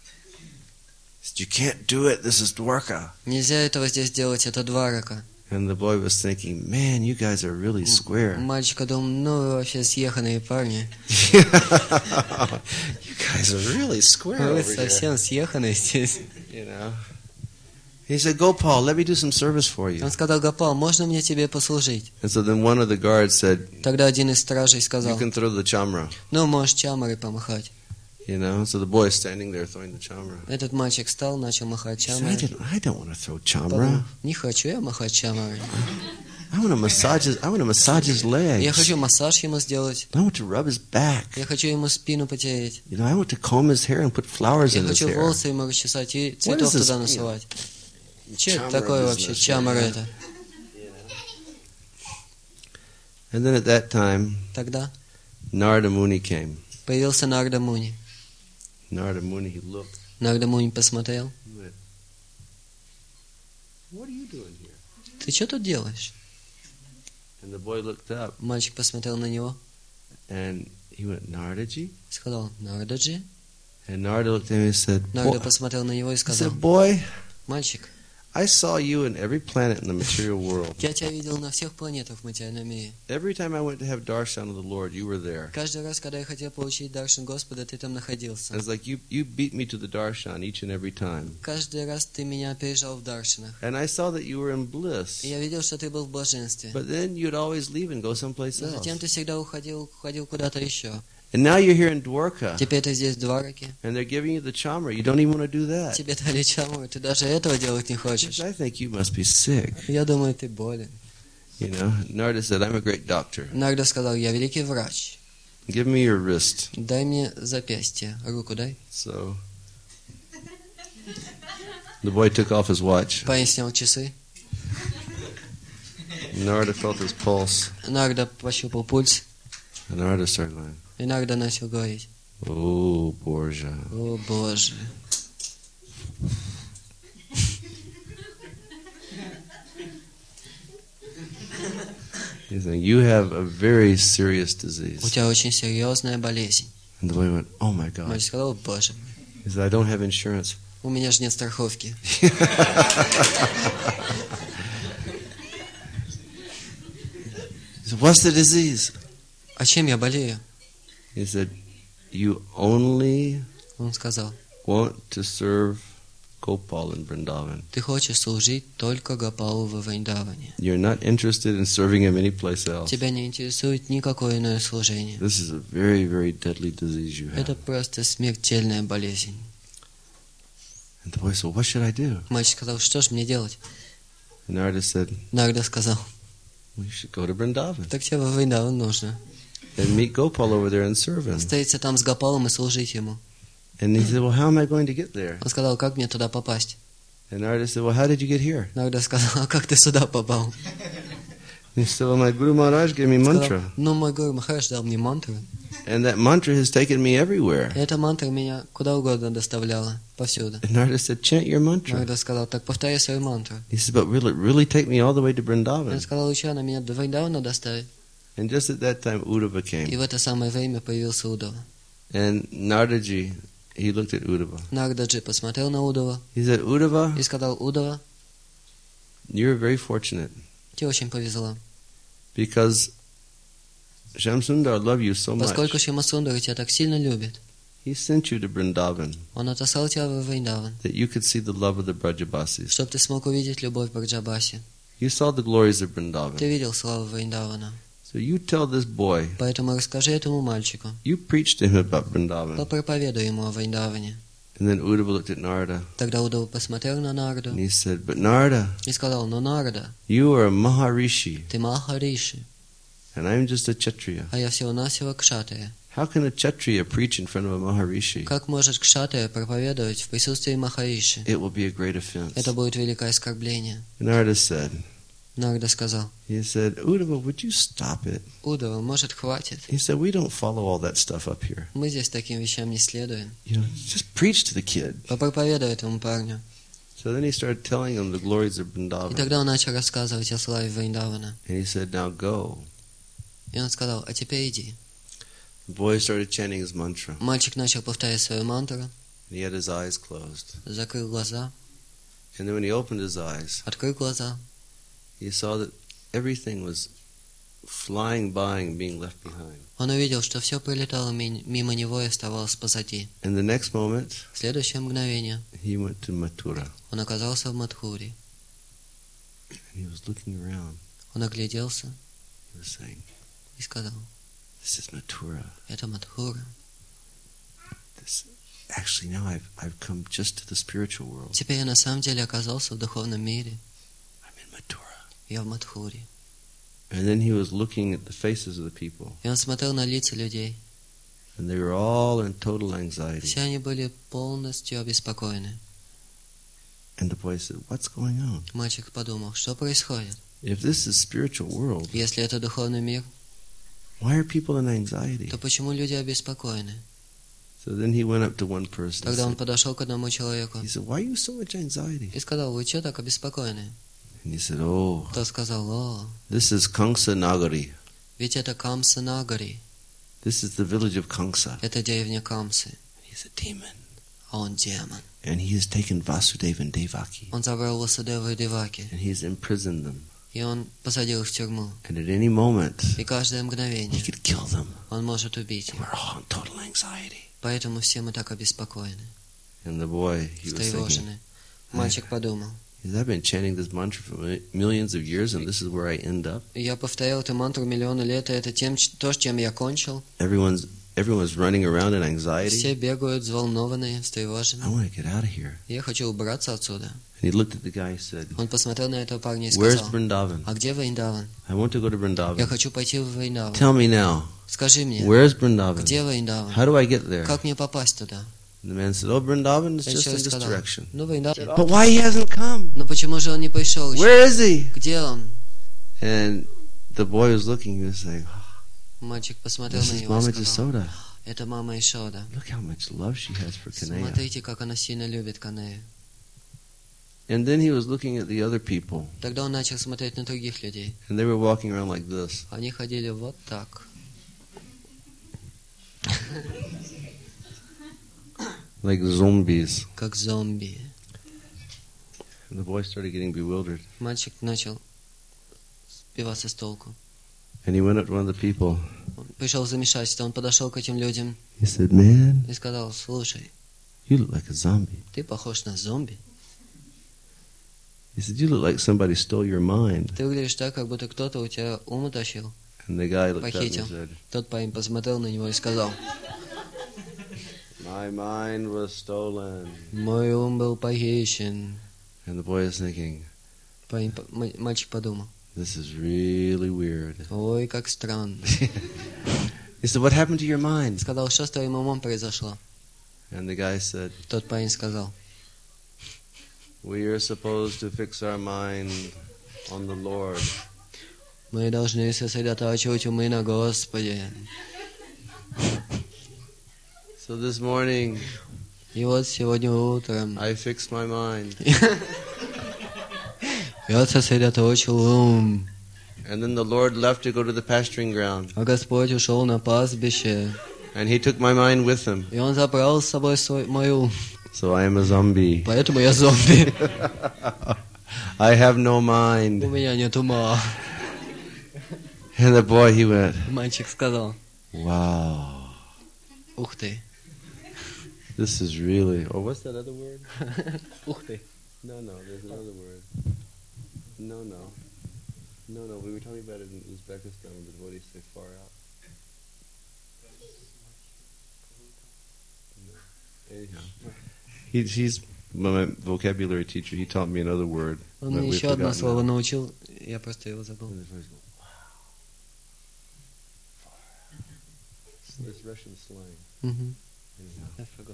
he said, you can't do it. This is Dwarka. Нельзя этого здесь делать, это Дварака. And the boy was thinking, man, you guys are really square. Мальчик думал: «Ну вы вообще съеханные парни. You guys are really square Вы over here. совсем съеханные здесь». You know. He said, Gopal, let me do some service for you. Он сказал: «Гопал, можно мне тебе послужить?» And so then one of the guards said, Тогда один из стражей you сказал: can throw the chamra. «Ну, можешь чамрой помахать». You know, so the boy is standing there throwing the chamra. Этот мальчик встал, начал махать He said, I, чамрой. didn't, I don't want to throw chamra. Подумал: «Не хочу я махать чамрой. I want to massage his, I want to massage his Я legs. хочу массаж ему сделать. I want to rub his back. Я хочу ему спину потереть. You know, I want to comb his hair and put flowers Я in his хочу hair. волосы ему расчесать и цветов What is this? туда насылать». Че это Chamra такое вообще, business, чамра yeah. это? And then at that time, Тогда Narada Muni came. появился Нарада Муни. Narada Muni, he looked. Нарада Муни посмотрел. He went, "What are you doing here?" Ты что тут делаешь? And the boy looked up, Мальчик посмотрел на него. and he went, "Naradaji?" Сказал, Нарададжи. And Narada looked at him and said, Нарада "Boy," посмотрел на него и he сказал, said, "Boy, мальчик, I saw you in every planet in the material world. я тебя видел на всех планетах в материальном мире. Every time I went to have darshan of the Lord, you were there. Каждый раз, когда я хотел получить даршан Господа, ты там находился. It's like you, you beat me to the darshan each and every time. Каждый раз ты меня опережал в даршанах. And I saw that you were in bliss. И я видел, что ты был в блаженстве. But then you'd always leave and go someplace Но else. затем ты всегда уходил, уходил куда-то еще. And now you're here in Dwarka, Теперь ты здесь в Двараке. and they're giving you the chamra. You don't even want to do that. Тебе дали чаму, ты даже этого делать не хочешь. I think you must be sick. Я думаю, ты болен. You know, Narada said, "I'm a great doctor. Нарда сказал, я великий врач. Give me your wrist." Дай мне запястье, руку дай. So the boy took off his watch. Парень снял часы. Narada felt his pulse, Нарда пощупал пульс. and Narada started going, И Нарда начал говорить. "Oh, Borja." О, Боже. He's saying, "You have a very serious У disease." тебя очень серьезная болезнь. And the boy went, "Oh my God." Мальчик сказал, Боже, He said, "I don't have insurance." у меня же нет страховки. He said, "What's the disease?" А чем я болею? He said, "You only Он сказал, want to serve Gopal in Vrindavan. ты хочешь служить только Гопалу во Вриндаване. You're not interested in serving him anyplace else. Тебя не интересует никакое иное служение. This is a very, very deadly disease you Это have." просто смертельная болезнь. And the boy said, "What should I do?" Мальчик сказал, что ж мне делать? And Narada said, Нарда сказал, "Well, you should go to Vrindavan так тебе во Вриндаван нужно. and meet Gopal over there and serve him." Встретиться там с Гопалом и служить ему. And he said, "Well, how am I going to get there?" Он сказал, как мне туда попасть? And Narada said, "Well, how did you get here?" Нарда сказал, а как ты сюда попал? And he said, "Well, my Guru Maharaj gave me Сказал, mantra, ну, мой Гуру Махарадж дал мне мантру. and that mantra has taken me everywhere." И эта мантра меня куда угодно доставляла, повсюду. And Narada said, "Chant your mantra." Нарда сказал, так повторяй свою мантру. He said, "But will it really take me all the way to Он Vrindavan?" сказал, лучше она меня до Вриндавана доставит. And just at that time, Uddhava И came. в это самое время появился Удава. And Naradaji, he looked at Uddhava. Нардаджи посмотрел на Удава He said, "Uddhava, и сказал, Удава, you're very fortunate тебе очень повезло. because Shamsundar loved you so Поскольку much. Шимасундар тебя так сильно любит, He sent you to Vrindavan он отослал тебя во Вриндаван, that you could see the love of the Brajabasis. чтобы ты смог увидеть любовь Браджабаси. You saw the glories of Ты Vrindavan. видел славу Вриндавана. So you tell this boy, Поэтому расскажи этому мальчику, you preach to him about Vrindavan." попроповедуй ему о Вриндаване. And then Uddhava looked at Narada Тогда Удава посмотрел на Нарду and he said, "But Narada, и сказал, ну, Нарда, you are a Maharishi ты Махариши, and I'm just a Kshatriya. а я всего-навсего Кшатрия. How can a Kshatriya preach in front of a Maharishi? Как может Кшатрия проповедовать в присутствии Махариши? It will be a great offense." Это будет великое оскорбление. Narada said, Нарда сказал, he said, "Uddhava, would you stop it?" Удава, может, хватит? He said, "We don't follow all that stuff up here. Мы здесь таким вещам не следуем. You know, just preach to the kid." Попроповедуй этому парню. So then he started telling him the glories of И Vrindavan. тогда он начал рассказывать о славе Вриндавана. And he said, "Now go." И он сказал, а теперь иди. The boy started chanting his mantra. Мальчик начал повторять свою мантру, And he had his eyes closed. закрыл глаза, And then when he opened his eyes, открыл глаза. he saw that everything was flying by and being left behind. Он увидел, что все пролетало ми- мимо него и оставалось позади. And the next moment, В следующее мгновение he went to Mathura. он оказался в Мадхуре. And he was looking around. Он огляделся He was saying, и сказал, "This is Mathura. это Мадхура. This, actually, now I've, I've come just to the spiritual world. Теперь я на самом деле оказался в духовном мире. I'm in Mathura." Я в Мадхуре. And then he was looking at the faces of the people. И он смотрел на лица людей. And they were all in total anxiety. Все они были полностью обеспокоены. And the boy said, "What's going on? Мальчик подумал, что происходит? If this is spiritual world, Если это духовный мир, Why are people in anxiety? то почему люди обеспокоены? So then he went up to one person. Тогда он Said, подошел к одному человеку he said, "Why are you so much anxiety?" и сказал: вы что так обеспокоены? And he said, "Oh, Тот сказал: о, this is Kangsa Nagari. ведь это Камса Нагари, This is the village of Kangsa. это деревня Камсы, He's a demon. а он демон. And he has taken Vasudeva and Devaki. Он забрал Васудева и Деваки, And he's imprisoned them. и он посадил их в тюрьму. And at any moment, И каждое he мгновение could kill them. он может убить And их. we're all in total anxiety. Поэтому все мы так обеспокоены, And the boy, he was thinking, встревожены. Мальчик подумал: I've been chanting this mantra for mi- millions of years, and this is where I end up. я повторял эту мантру миллионы лет, и это тем, ч- то, с чем я кончил. Everyone's everyone's running around in anxiety. Все бегают взволнованные, I встревоженные. want to get out of here. Я хочу убраться отсюда. And he looked at the guy and said, Он посмотрел на этого парня и "Where's сказал: Vrindavan? а где Вриндаван? I want to go to Я Vrindavan. хочу пойти в Вриндаван. Tell me now, Скажи мне, where's Vrindavan? где Вриндаван? How do I get there?" Как мне попасть туда? The man said, "Oh, Vrindavan is Тот just in человек this сказал: direction." ну, Вриндаван. But why he hasn't come? Но почему же он не пришел еще? Where is he? Где он? And the boy was looking. He was saying, Мальчик посмотрел "This на is него и Mama сказал: Jasoda. это мама Ишода. Look how much love she has for Kanaya." Смотрите, как она сильно любит Канею. And then he was looking at the other people, Тогда он начал смотреть на других людей. and they were walking around like this. Они ходили вот так. Like zombies. Как зомби. And the boy started getting bewildered. Мальчик начал сбиваться с толку. And he went up to one of the people. Он пришел в замешательство, он подошел к этим людям He said, "Man, и сказал: слушай, you look like a zombie." ты похож на зомби. He said, "You look like somebody stole your mind." Ты выглядишь так, как будто кто-то у тебя ум утащил. And the guy looked up and Похитил. said, Тот парень посмотрел на него и сказал: "My mind was stolen." мой ум был похищен. And the boy is thinking, Парень, по- м- мальчик подумал: "This is really weird." ой, как странно. He said, "What happened to your mind?" Сказал: что с твоим умом произошло? And the guy said, Тот парень сказал: "We are supposed to fix our mind on the Lord." мы должны сосредотачивать умы на Господе. So this morning, И вот сегодня утром I fixed my mind. я сосредоточил ум, And then the Lord left to go to the pasturing ground. а Господь ушел на пастбище, And he took my mind with him. и Он забрал с собой свой, мой ум. So I am a zombie. Поэтому я зомби. I have no У mind. меня нет ума. And the boy, he went, Мальчик сказал: "Wow, ух ты. this is really..." Oh, what's that other word? Ух ты. No, no, there's another word. No, no. No, no, we were talking about it in Uzbekistan, but what do you say, far out? No. Anyhow. He, he's my vocabulary teacher. He taught me another word. Он but мне we've еще одно forgotten слово now. научил, я просто его забыл. And the boys go, "Wow." It's Russian slang. Мгм. Anyhow. I forgot.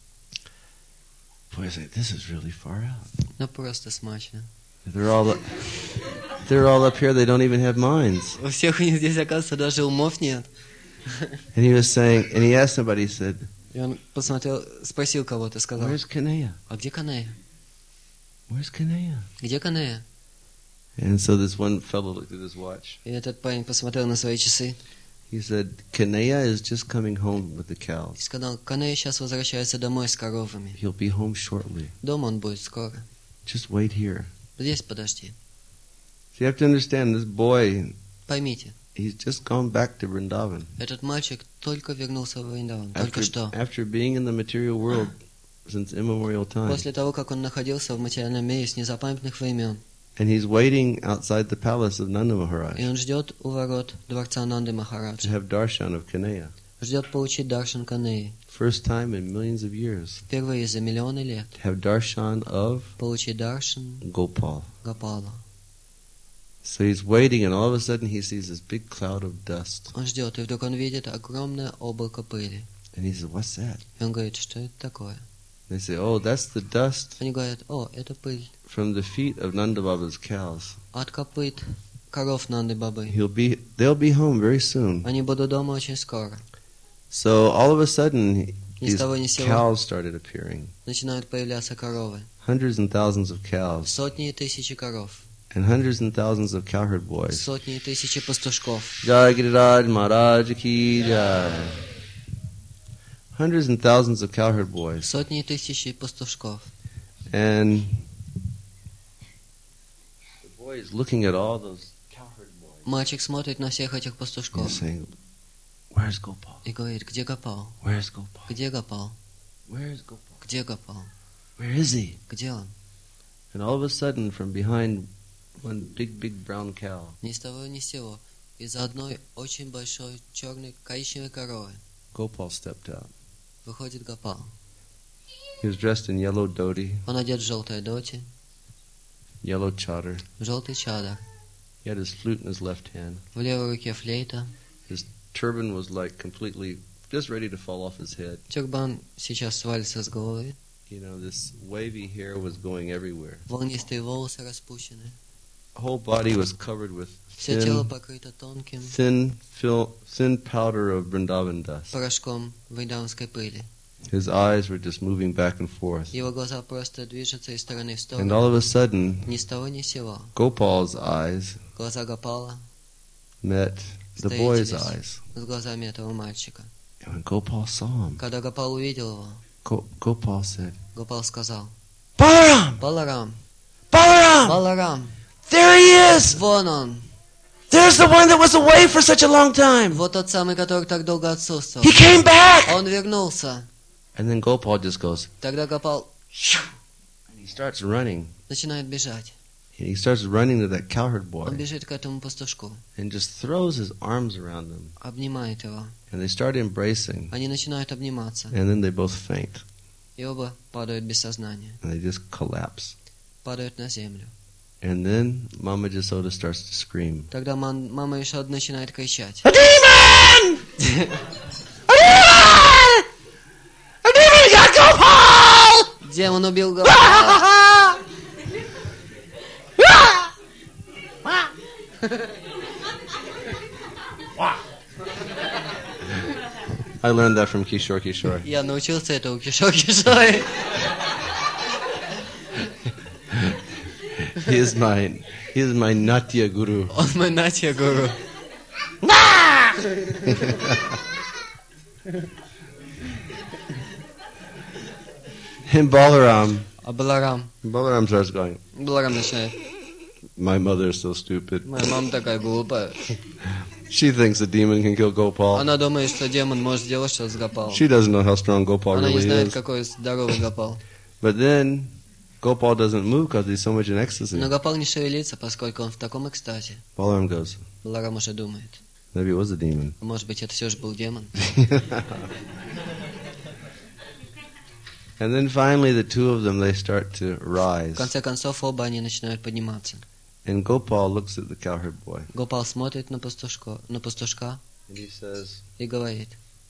Boys say, "This is really far out." Ну просто смачно. They're all up, they're all up here. They don't even have minds. У всех у них здесь, оказывается, даже умов нет. And he was saying, and he asked somebody. He said, И он посмотрел, спросил кого-то, сказал: "Where's Kanaya? а где Канея? Where's Kanaya?" Где Канея? And so this one fellow looked at his watch. И этот парень посмотрел на свои часы He said, "Kanaya is just coming home with the и cows. сказал: Канея сейчас возвращается домой с коровами. He'll be home shortly. Дома он будет скоро. Just wait here." Здесь подожди. So you have to understand, this boy, Поймите, he's just gone back to Vrindavan. этот мальчик только вернулся в Вриндаван, только After, что. after being in the material world since immemorial time. После того, как он находился в материальном мире с незапамятных времен. And he's waiting outside the palace of Nanda И Maharaj он ждет у ворот дворца Нанды to Махараджа. have darshan of Kanaya. Ждет получить даршан Канеи. First time in millions of years Впервые за миллионы лет to have darshan of получить даршан Gopal. Гопала. So he's waiting, and all of a sudden he sees this big cloud of dust. Он ждет, и вдруг он видит огромное облако пыли. And he says, "What's that?" И он говорит: что это такое? They say, "Oh, that's the dust Они говорят: о, это пыль from the feet of Nanda Baba's cows." от копыт коров Нанды Бабы. He'll be, they'll be home very soon. Они будут дома очень скоро. So all of a sudden, Ни с these того ни с сего cows started appearing. начинают появляться коровы. Hundreds and thousands of cows. Сотни и тысячи коров. And hundreds and thousands of cowherd boys. Сотни и тысячи пастушков. Jai Giriraj Maharaj ki jai. Hundreds and thousands of cowherd boys. Сотни и тысячи пастушков. And the boy is looking at all those cowherd boys. Мальчик смотрит на всех этих He's пастушков saying, "Where's Gopal? и говорит: где Гопал? Where's Gopal? Где Гопал? Where's Gopal? Где Гопал? Where is he?" Где он? And all of a sudden, from behind one big, big brown cow, Ни с того ни с сего. Из одной очень большой черной коричневой коровы Gopal stepped out. выходит Гопал. He was dressed in yellow dhoti, Он одет в желтой доти, yellow chadar. в желтый чадр. He had his flute in his left hand. В левой руке флейта. His turban was like completely just ready to fall off his head. Тюрбан сейчас свалится с головы. You know, this wavy hair was going everywhere. Волнистые волосы распущены. Whole body was covered with Все тело thin, покрыто тонким thin, fil- thin powder of Vrindavan dust. порошком вриндаванской пыли. His eyes were just moving back and forth. Его глаза просто движутся из стороны в And сторону. all of a sudden, Ни с того ни с сего. Gopal's eyes Глаза Гопала met the boy's встретились eyes. с глазами этого мальчика. And when Gopal saw him, Когда Гопал увидел его, Go- Gopal said, Гопал сказал: "Balaram! Баларам! Balaram! Баларам! There he is! Вон он! There's the one that was away for such a long time! Вот тот самый, который так долго отсутствовал. He came back!" Он вернулся. And then Gopal just goes, Тогда Гопал and he starts running. начинает бежать. And he starts running to that cowherd Он boy бежит к этому пастушку, and just throws his arms around him. обнимает его. And they start embracing. Они начинают обниматься. And then they both faint. И оба падают без сознания. And they just collapse. Падают на землю. And then Mama Jasoda starts to scream. Тогда ман- мама Ишода начинает кричать. A demon! A demon! A demon got Gopal! Демон убил Гопала! I learned that from Kishore Kishore. Я научился это у Кишо Кишои. He is my, he is my Natya Guru. Он мой Натья Гуру. And Balaram, А Баларам? Balaram starts going, Баларам начинает. "My mother is so stupid. Моя мама такая глупая. She thinks a demon can kill Gopal. Она думает, что демон может сделать что-то с Гопалом. She doesn't know how strong Gopal Она не really знает, is." какой здоровый Гопал. But then Gopal doesn't move because he's so much in ecstasy. Но Гопал не шевелится, поскольку он в таком экстазе. Balaram goes, Баларам уже думает. maybe it was a demon. Может быть, это все же был демон. And then finally the two of them, they start to В rise. конце концов, оба они начинают подниматься. And Gopal looks at the cowherd boy. Гопал смотрит на пастушка, на пастушка And he says, и говорит: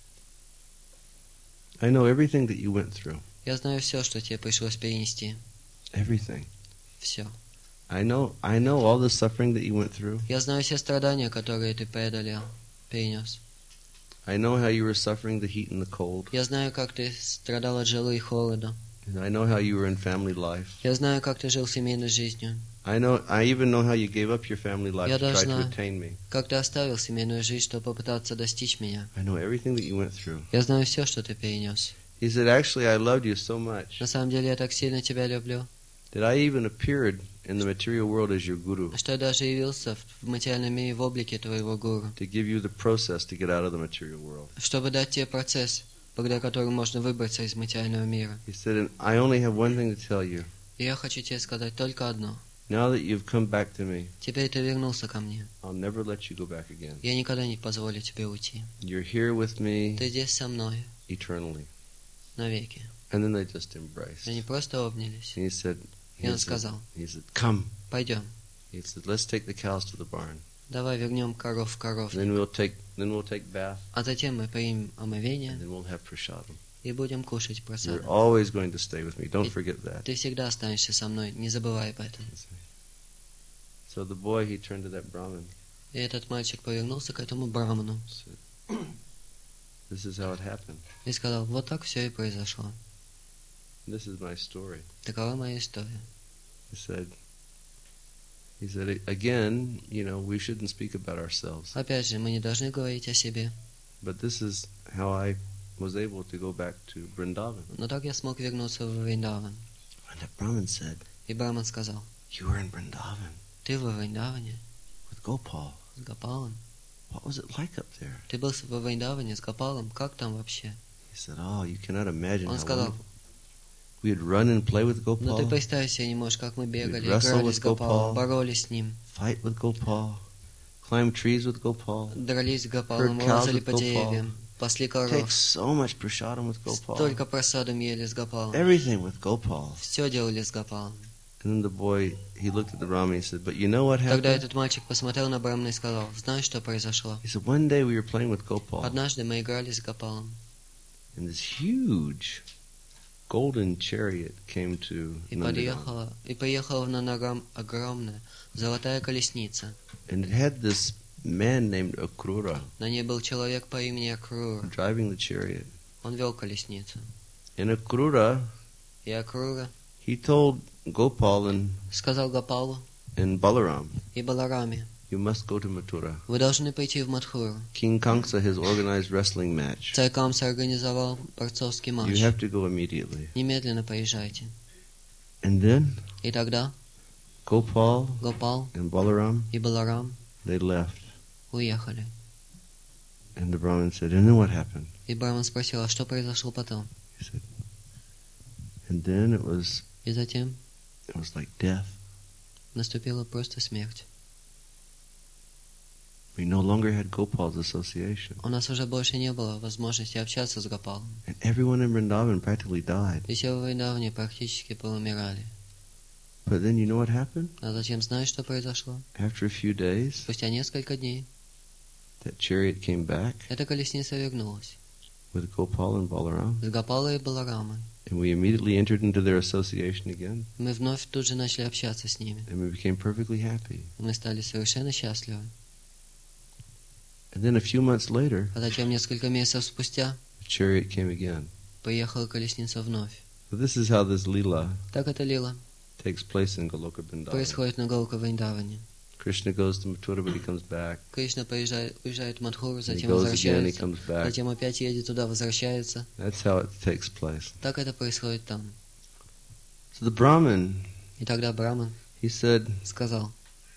I know everything that you went through. я знаю все, что тебе пришлось перенести. Everything. Все. I know I know all the suffering that you went through. Я знаю все страдания, которые ты преодолел, перенес. I know how you were suffering the heat and the cold. Я знаю, как ты страдал от жары и холода. And I know how you were in family life. Я знаю, как ты жил семейной жизнью. I know I even know how you gave up your family life Я to try даже to знаю. attain me. Как ты оставил семейную жизнь, чтобы попытаться достичь меня. I know everything that you went through. Я знаю все, что ты перенес. He said, actually, I loved you so much На самом деле, я так сильно тебя люблю, that I even appeared in the material world as your guru что я даже явился в материальном мире в облике твоего гуру, to give you the process to get out of the material world. чтобы дать тебе процесс, благодаря которому можно выбраться из материального мира. He said, and I only have one thing to tell you. И я хочу тебе сказать только одно. Now that you've come back to me, Теперь ты вернулся ко мне. I'll never let you go back again. Я никогда не позволю тебе уйти. You're here with me Ты здесь со мной, eternally. навеки. And then they just embraced. Они просто обнялись. And he said, И he он said, сказал: he said, come. пойдем, He said, let's take the cows to the barn. давай вернем коров в коров. Then we'll take then we'll take bath, А затем мы примем омовение and then we'll have prasadam. и будем кушать You're просадом. always going to stay with me. Don't И forget that. Ты всегда останешься со мной, не забывай об этом. So the boy, he turned to that Brahmin. И этот мальчик повернулся к этому браману This is how it happened. и сказал: вот так все и произошло. This is my story. Такова моя история. He said, he said, again, you know, we shouldn't speak about ourselves. Опять же, мы не должны говорить о себе. But this is how I was able to go back to Vrindavan. Но так я смог вернуться в Вриндаван. And the Brahmin said, И браман сказал: you were in Vrindavan ты во Вриндаване with Gopal. с Гопалом. What was it like up there? Ты был во Вриндаване с Гопалом, как там вообще? He said, oh, you cannot imagine Он how сказал: wonderful. We'd run and play with ну ты Gopal, представь себе не можешь, как мы бегали, We'd wrestle играли with с Гопалом, Gopal. боролись с ним, fight with Gopal, climb trees with Gopal, дрались с Гопалом, Herd cows лазали with по Gopal. деревьям, пасли take коров, so much prasadam with Gopal, столько просадом ели с Гопалом, everything with Gopal. все делали с Гопалом. And then the boy, he looked at the Brahmin, he said, but you know what Тогда happened? этот мальчик посмотрел на брамана и сказал: знаешь, что произошло? He said, one day we were playing with Gopal, Однажды мы играли с Гопалом, and this huge golden chariot came to и Nandagaon. подъехала, и поехала на ногам огромная золотая колесница. And it had this man named Akrura На ней был человек по имени Акрура. driving the chariot. Он вел колесницу. And Akrura, И Акрура he told Gopal and, сказал Гопалу and Balaram, и Балараме: you must go to Mathura. вы должны пойти в Мадхуру. King Kamsa has organized wrestling match. Царь Камса организовал борцовский You матч. have to go immediately. Немедленно поезжайте. And then И тогда Gopal Гопал and Balaram, и Баларам they left. уехали. And the Brahmin said, and then what happened? И браман спросил: а что произошло потом? He said, and then it was И затем it was like death. наступила просто смерть. We no longer had Gopal's association. У нас уже больше не было возможности общаться с Гопалом. And everyone in Vrindavan practically died. И все в Вриндаване практически поумирали. But then you know what happened? А затем знаешь, что произошло? After a few days, Спустя несколько дней that chariot came back эта колесница вернулась with Gopal and Balaram. с Гопалой и Баларамой. And we immediately entered into their association again. Мы вновь тут же начали общаться с ними. And we became perfectly happy. Мы стали совершенно счастливы. And then a few months later, А затем несколько месяцев спустя the chariot came again. поехала колесница вновь. So this is how this lila Так это лила takes place in Goloka Vrindavan. происходит на Галока Вриндаване. Krishna goes to Mathura, but he comes back. Кришна поезжает, уезжает в Мадхуру, And he затем goes again, he возвращается, comes back. затем опять едет туда, возвращается. That's how it takes place. Так это происходит там. So the Brahmin, И тогда браман he said, сказал: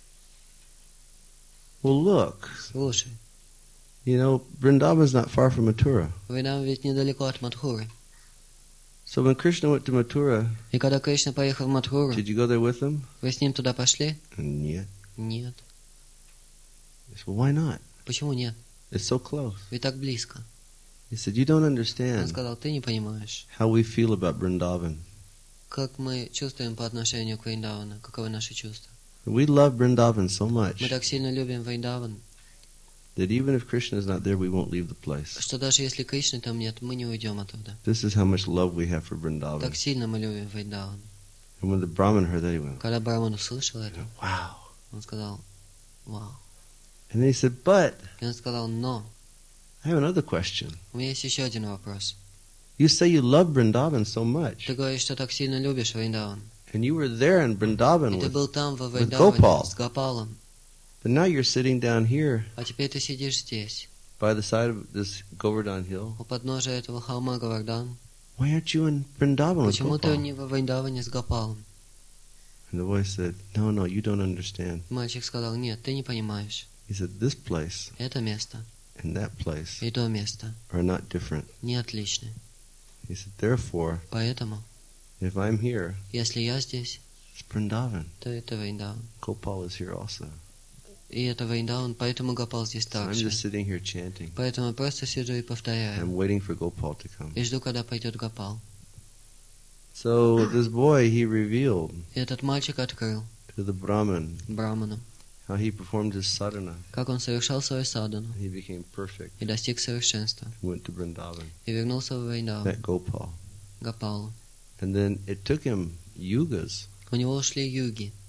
well, look, слушай, you know, Vrindavan's not far from Mathura. Вриндаван ведь недалеко от Мадхуры. So when Krishna went to Mathura, И когда Кришна поехал в Мадхуру, did you go there with him? вы с ним туда пошли? And yet, Нет. he said, well, why not? Почему нет? It's so close. Ведь так близко. He said, you don't Он understand сказал: ты не понимаешь, how we feel about Vrindavan. как мы чувствуем по отношению к Вриндавану, каковы наши чувства. We love Vrindavan so much Мы так сильно любим Вриндаван, that even if Krishna is not there, we won't leave the place. что даже если Кришны там нет, мы не уйдем оттуда. This is how much love we have for Vrindavan. Так сильно мы любим Вриндаван. And when the Brahmin heard that, he went, Когда браман услышал это, wow. он сказал: вау. And then he said, but И он сказал: но I have another question. у меня есть еще один вопрос. You say you love Vrindavan so much, Ты говоришь, что так сильно любишь Вриндаван. and you were there in Vrindavan И ты with, был там во with Вриндаване Gopal. с Гопалом. but now you're sitting down here А теперь ты сидишь здесь, by the side of this Govardhan hill. у подножия этого холма Говардан. Why aren't you in Vrindavan with Почему ты Gopal? не во Вриндаване с Гопалом? And the boy said, no, no, you don't understand. Мальчик сказал: нет, ты не понимаешь. He said, this place Это место and that place и то место are not different. не отличны. He said, therefore, Поэтому, if I'm here, если я здесь, it's Vrindavan. то это Вриндаван. Gopal is here also. И это Вриндаван, поэтому Гопал здесь So I'm также. just sitting here chanting. Поэтому я просто сижу и повторяю. I'm waiting for Gopal to come. И жду, когда пойдет Гопал. So this boy, he revealed И этот мальчик открыл to the Brahmin браману, how he performed his sadhana. как он совершал свою садану He became perfect. и достиг совершенства. Went to Vrindavan. И вернулся в Вриндаван, Met Gopal. Гопалу. And then it took him yugas У него ушли юги,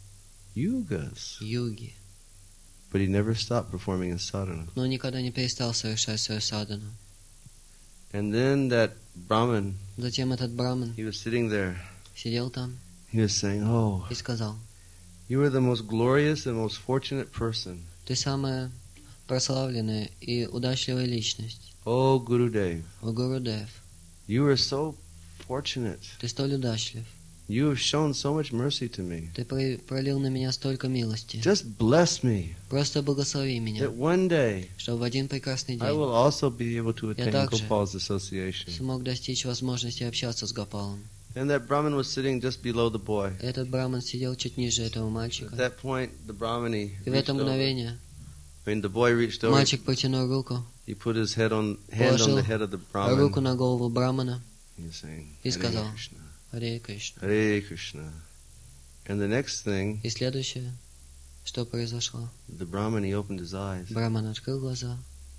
yugas. юги. But he never stopped performing his sadhana. Но он никогда не перестал совершать свою садану. And then that Brahmin, Затем этот браман he was sitting there. сидел там He was saying, "Oh, и сказал: you are the most glorious and most fortunate person. ты самая прославленная и удачливая личность. Oh, Gurudev, О Гурудев, you are so fortunate. ты столь удачлив. You have shown so much mercy to me. Ты про- пролил на меня столько милости. Just bless me Просто благослови меня, that one day чтобы в один прекрасный I день will also be able to attain также Gopal's association." смог достичь возможности общаться с Гопалом. And that Brahmin was sitting just below the boy. Этот браман сидел чуть ниже этого At мальчика. that point, the Brahmani И в reached это over. мгновение When the boy reached over, мальчик протянул руку, he put his head on hand on положил the head of the руку Brahmin. на голову брамана He was saying, и "Hare сказал: Krishna, Харе Кришна. Hare Krishna." And the next thing, И следующее, что произошло, the Brahmin, he opened his eyes, браман открыл глаза.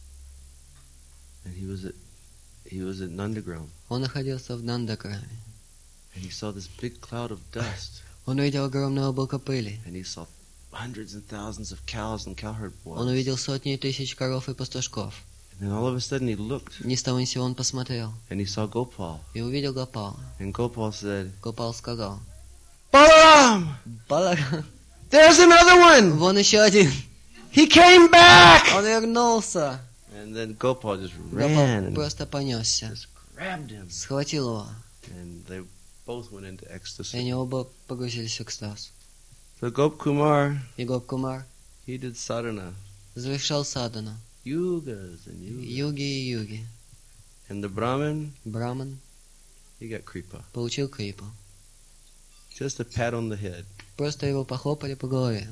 and he was at he was at Nandagram, Он находился в Нандакраме. and he saw this big cloud of dust, Он увидел огромное облако пыли. and he saw hundreds and thousands of cows and cowherd Он boys. увидел сотни и тысяч коров и пастушков. And then all of a sudden he looked, Ни с того ни с сего он посмотрел and he saw Gopal, и увидел Гопала. and Gopal said, Гопал сказал: "Balaram, Баларам, there's another one. вон еще один. He came back." Он вернулся. And then Gopal just Гопал ran and просто понесся, just grabbed him, схватил его, and they both went into и ecstasy. они оба погрузились в экстаз. So Gop Kumar, И Гоп Кумар he did sadhana, завершал садану, yugas and yugas. юги и юги. And the Brahmin, Браман he got kripa. получил крипу. Just a pat on the head. Просто его похлопали по голове,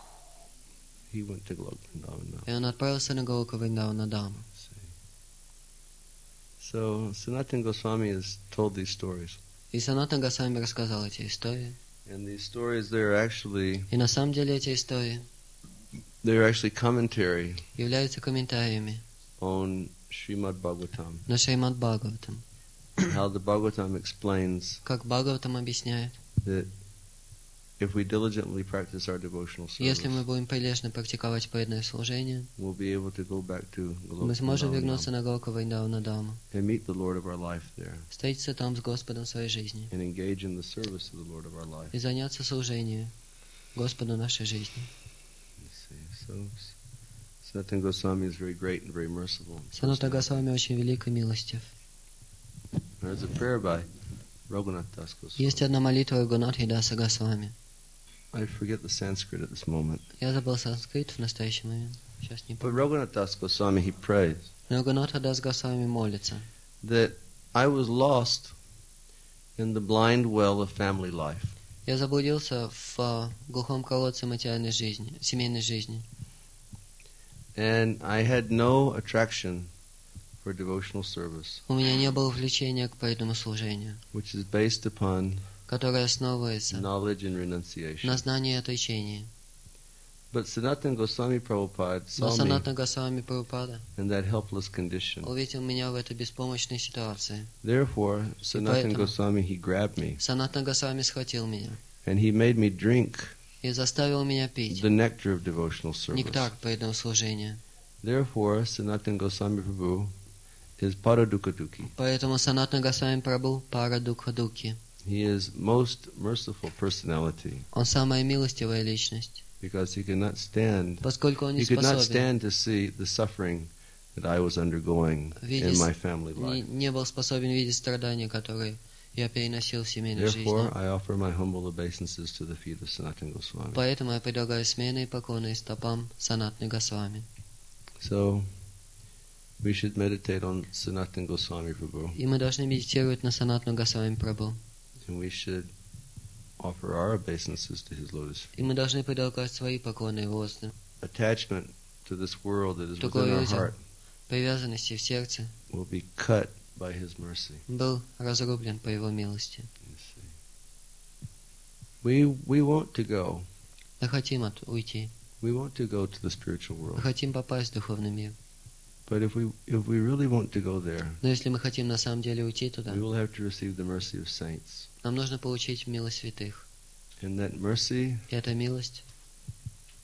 He went to Golok Vrindavan. и он отправился на Галока Вриндавана Даму. So Sanatana Goswami has told these stories. И Санатан Госвами рассказал эти истории. And these stories, they're actually, И на самом деле эти истории they're actually commentary являются комментариями on Srimad Bhagavatam. на Шримад Бхагаватам. How the Bhagavatam explains Как Бхагаватам объясняет, that if we diligently practice our devotional если мы service, будем прилежно практиковать преданное служение, we'll be able to go back to мы Golok сможем вернуться Vrindavan на Галока Вриндавана Даму, and meet the Lord of our life there встретиться там с Господом своей жизни and engage in the service of the Lord of our life. и заняться служением Господу нашей жизни. Let's see. So Sanatana Goswami is very great and very merciful. Санатан Госвами очень велик и милостив. There's a prayer by Raghunath Das Goswami. Есть одна молитва Рагунатхи Даса Госвами. I forget the Sanskrit at this moment. Я забыл санскрит в настоящий момент. Сейчас не But помню. Raghunath Das Goswami, he prays Но Рагунатха Дас Госвами молится. that I was lost in the blind well of family life. Я заблудился в а, глухом колодце материальной жизни, семейной жизни. And I had no attraction for devotional service, У меня не было влечения к преданному служению, which is based upon которое основывается knowledge and renunciation. на знании и отречении. But Sanatana Goswami Prabhupada Но saw me Санатана Госвами Прабхупада in that helpless condition. увидел меня в этой беспомощной ситуации. Therefore, Sanatana поэтому- Goswami, he grabbed me Санатана Госвами схватил меня and he made me drink и заставил меня пить the nectar of devotional service. нектар преданного служения. Therefore, Sanatana Goswami Prabhu is Paradukaduki. Поэтому Санатана Госвами Прабху Пара Дукха Дукхи. He is most merciful personality Он самая милостивая личность, because he could not stand поскольку он не he could not способен, stand to see the suffering that I was undergoing in my family не, life. не был способен видеть страдания, которые я переносил в семейной Therefore, жизни. I offer my humble obeisances to the feet of Sanatana Goswami. Поэтому я предлагаю смены и поклоны стопам Санатны Госвами. So, we should meditate on Sanatana Goswami Prabhu, И мы должны медитировать на Санатну Госвами Прабху. and we should offer our obeisances to his lotus feet. И мы должны предлагать свои поклоны его воздуху. Attachment to this world that is Такой within our узел heart привязанности в сердце will be cut by his mercy. был разрублен по его милости. You see. We we want to go. Мы хотим от, уйти. We want to go to the spiritual Мы world. хотим попасть в духовный мир. But if we if we really want to go there, Но если мы хотим на самом деле уйти туда, we will have to receive the mercy of saints. нам нужно получить милость святых. And that mercy И эта милость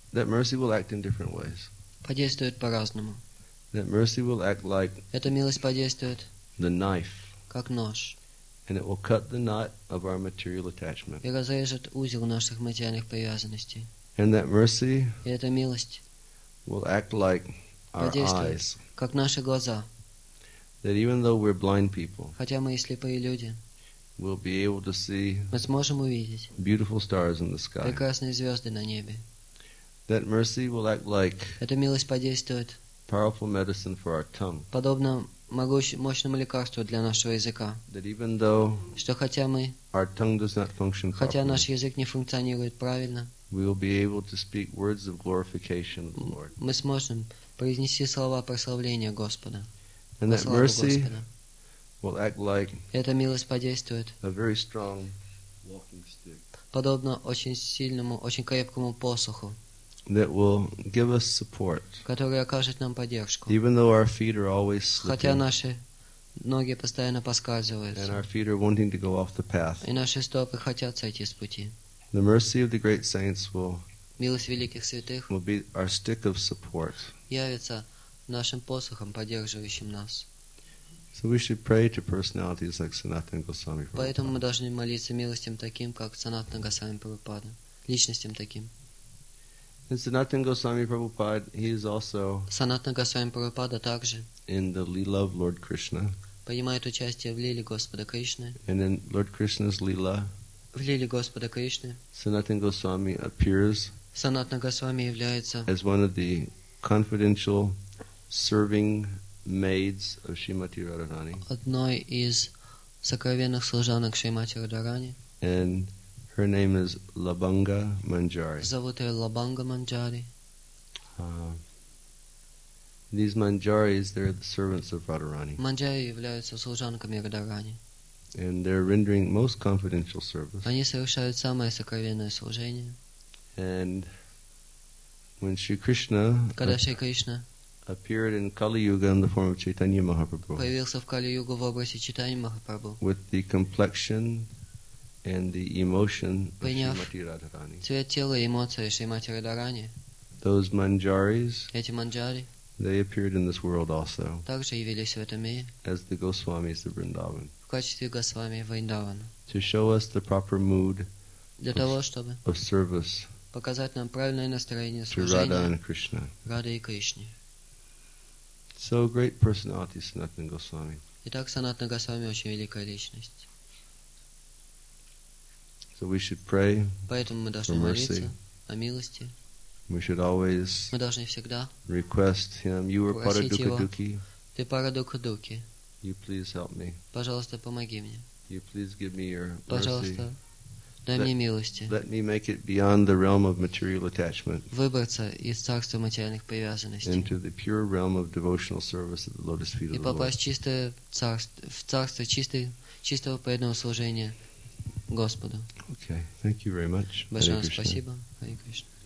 that mercy will act in different ways. подействует по-разному. That mercy will act like Эта милость подействует the knife, как нож and it will cut the knot of our material attachment. и разрежет узел наших материальных привязанностей. And that mercy И эта милость will act like our подействует eyes. как наши глаза. That even though we're blind people, Хотя мы и слепые люди, we'll be able to see мы сможем увидеть beautiful stars in the sky. прекрасные звезды на небе. That mercy will act like Эта милость подействует powerful medicine for our tongue. подобно могущ- мощному лекарству для нашего языка. That even though Что хотя мы, our tongue does not function хотя properly, наш язык не функционирует правильно, we will be able to speak words of glorification of the Lord. мы сможем произнести слова прославления Господа. And Во that славу mercy Господа. will act like Эта милость подействует a very strong walking stick подобно очень сильному, очень крепкому посоху, that will give us support. который окажет нам поддержку. Even though our feet are always Хотя slipping наши ноги постоянно and поскальзываются, our feet are wanting to go off the path, и наши стопы хотят сойти с пути. the mercy of the great saints will, Милость великих святых will be our stick of support. явится нашим посохом, поддерживающим нас. So we should pray to personalities like Sanatana Goswami Поэтому мы Prabhupada. должны молиться милостям таким, как Санатана Госвами Прабхупада, личностям таким. And Sanatana Goswami Prabhupada, he is also Санатана Госвами Прабхупада также in the Leela of Lord Krishna. принимает участие в лиле Господа Кришны. And in Lord Krishna's Leela, В лиле Господа Кришны Sanatana Goswami appears Санатана Госвами является as one of the confidential serving maids of Srimati Radharani. одной из сокровенных служанок Шримати Радхарани. And her name is Labanga Manjari. Зовут ее Лабанга Манджари. Uh, these Manjaris, they're the servants of Radharani. Манджари являются служанками Радхарани. And they're rendering most confidential service. Они совершают самое сокровенное служение. And when Sri Krishna Когда Шри Кришна appeared in Kali Yuga in the form of Chaitanya Mahaprabhu, появился в Кали-югу в образе Чайтаньи Махапрабху, with the complexion and the emotion of Приняв Srimati Radharani, цвет тела и эмоции Шримати Радхарани, those Manjaris, эти манджари they appeared in this world also также явились в этом мире as the Goswamis of Vrindavan, в качестве Госвами Вриндавана, to show us the proper mood для того, чтобы of service показать нам правильное настроение to Radha служения and Krishna. Рады и Кришне. So great personality, Sanatana Goswami. Итак, Санатана Госвами очень великая личность. So we should pray, Поэтому мы должны For mercy. молиться о милости. we should always Мы должны всегда request him, you are Просить Paraduka его. Duki, Ты пара духа дуки. you please help me. Пожалуйста, помоги мне. You please give me your mercy. Пожалуйста, дай Let- мне милости. Let me make it beyond the realm of material attachment Выбраться из царства материальных привязанностей into the pure realm of devotional service at the lotus feet и of the Lord. попасть в чистое царство, в царство чистой, чистого преданного служения Господу. Okay, thank you very much. Hare Большое вам Krishna. спасибо. Харе Кришна.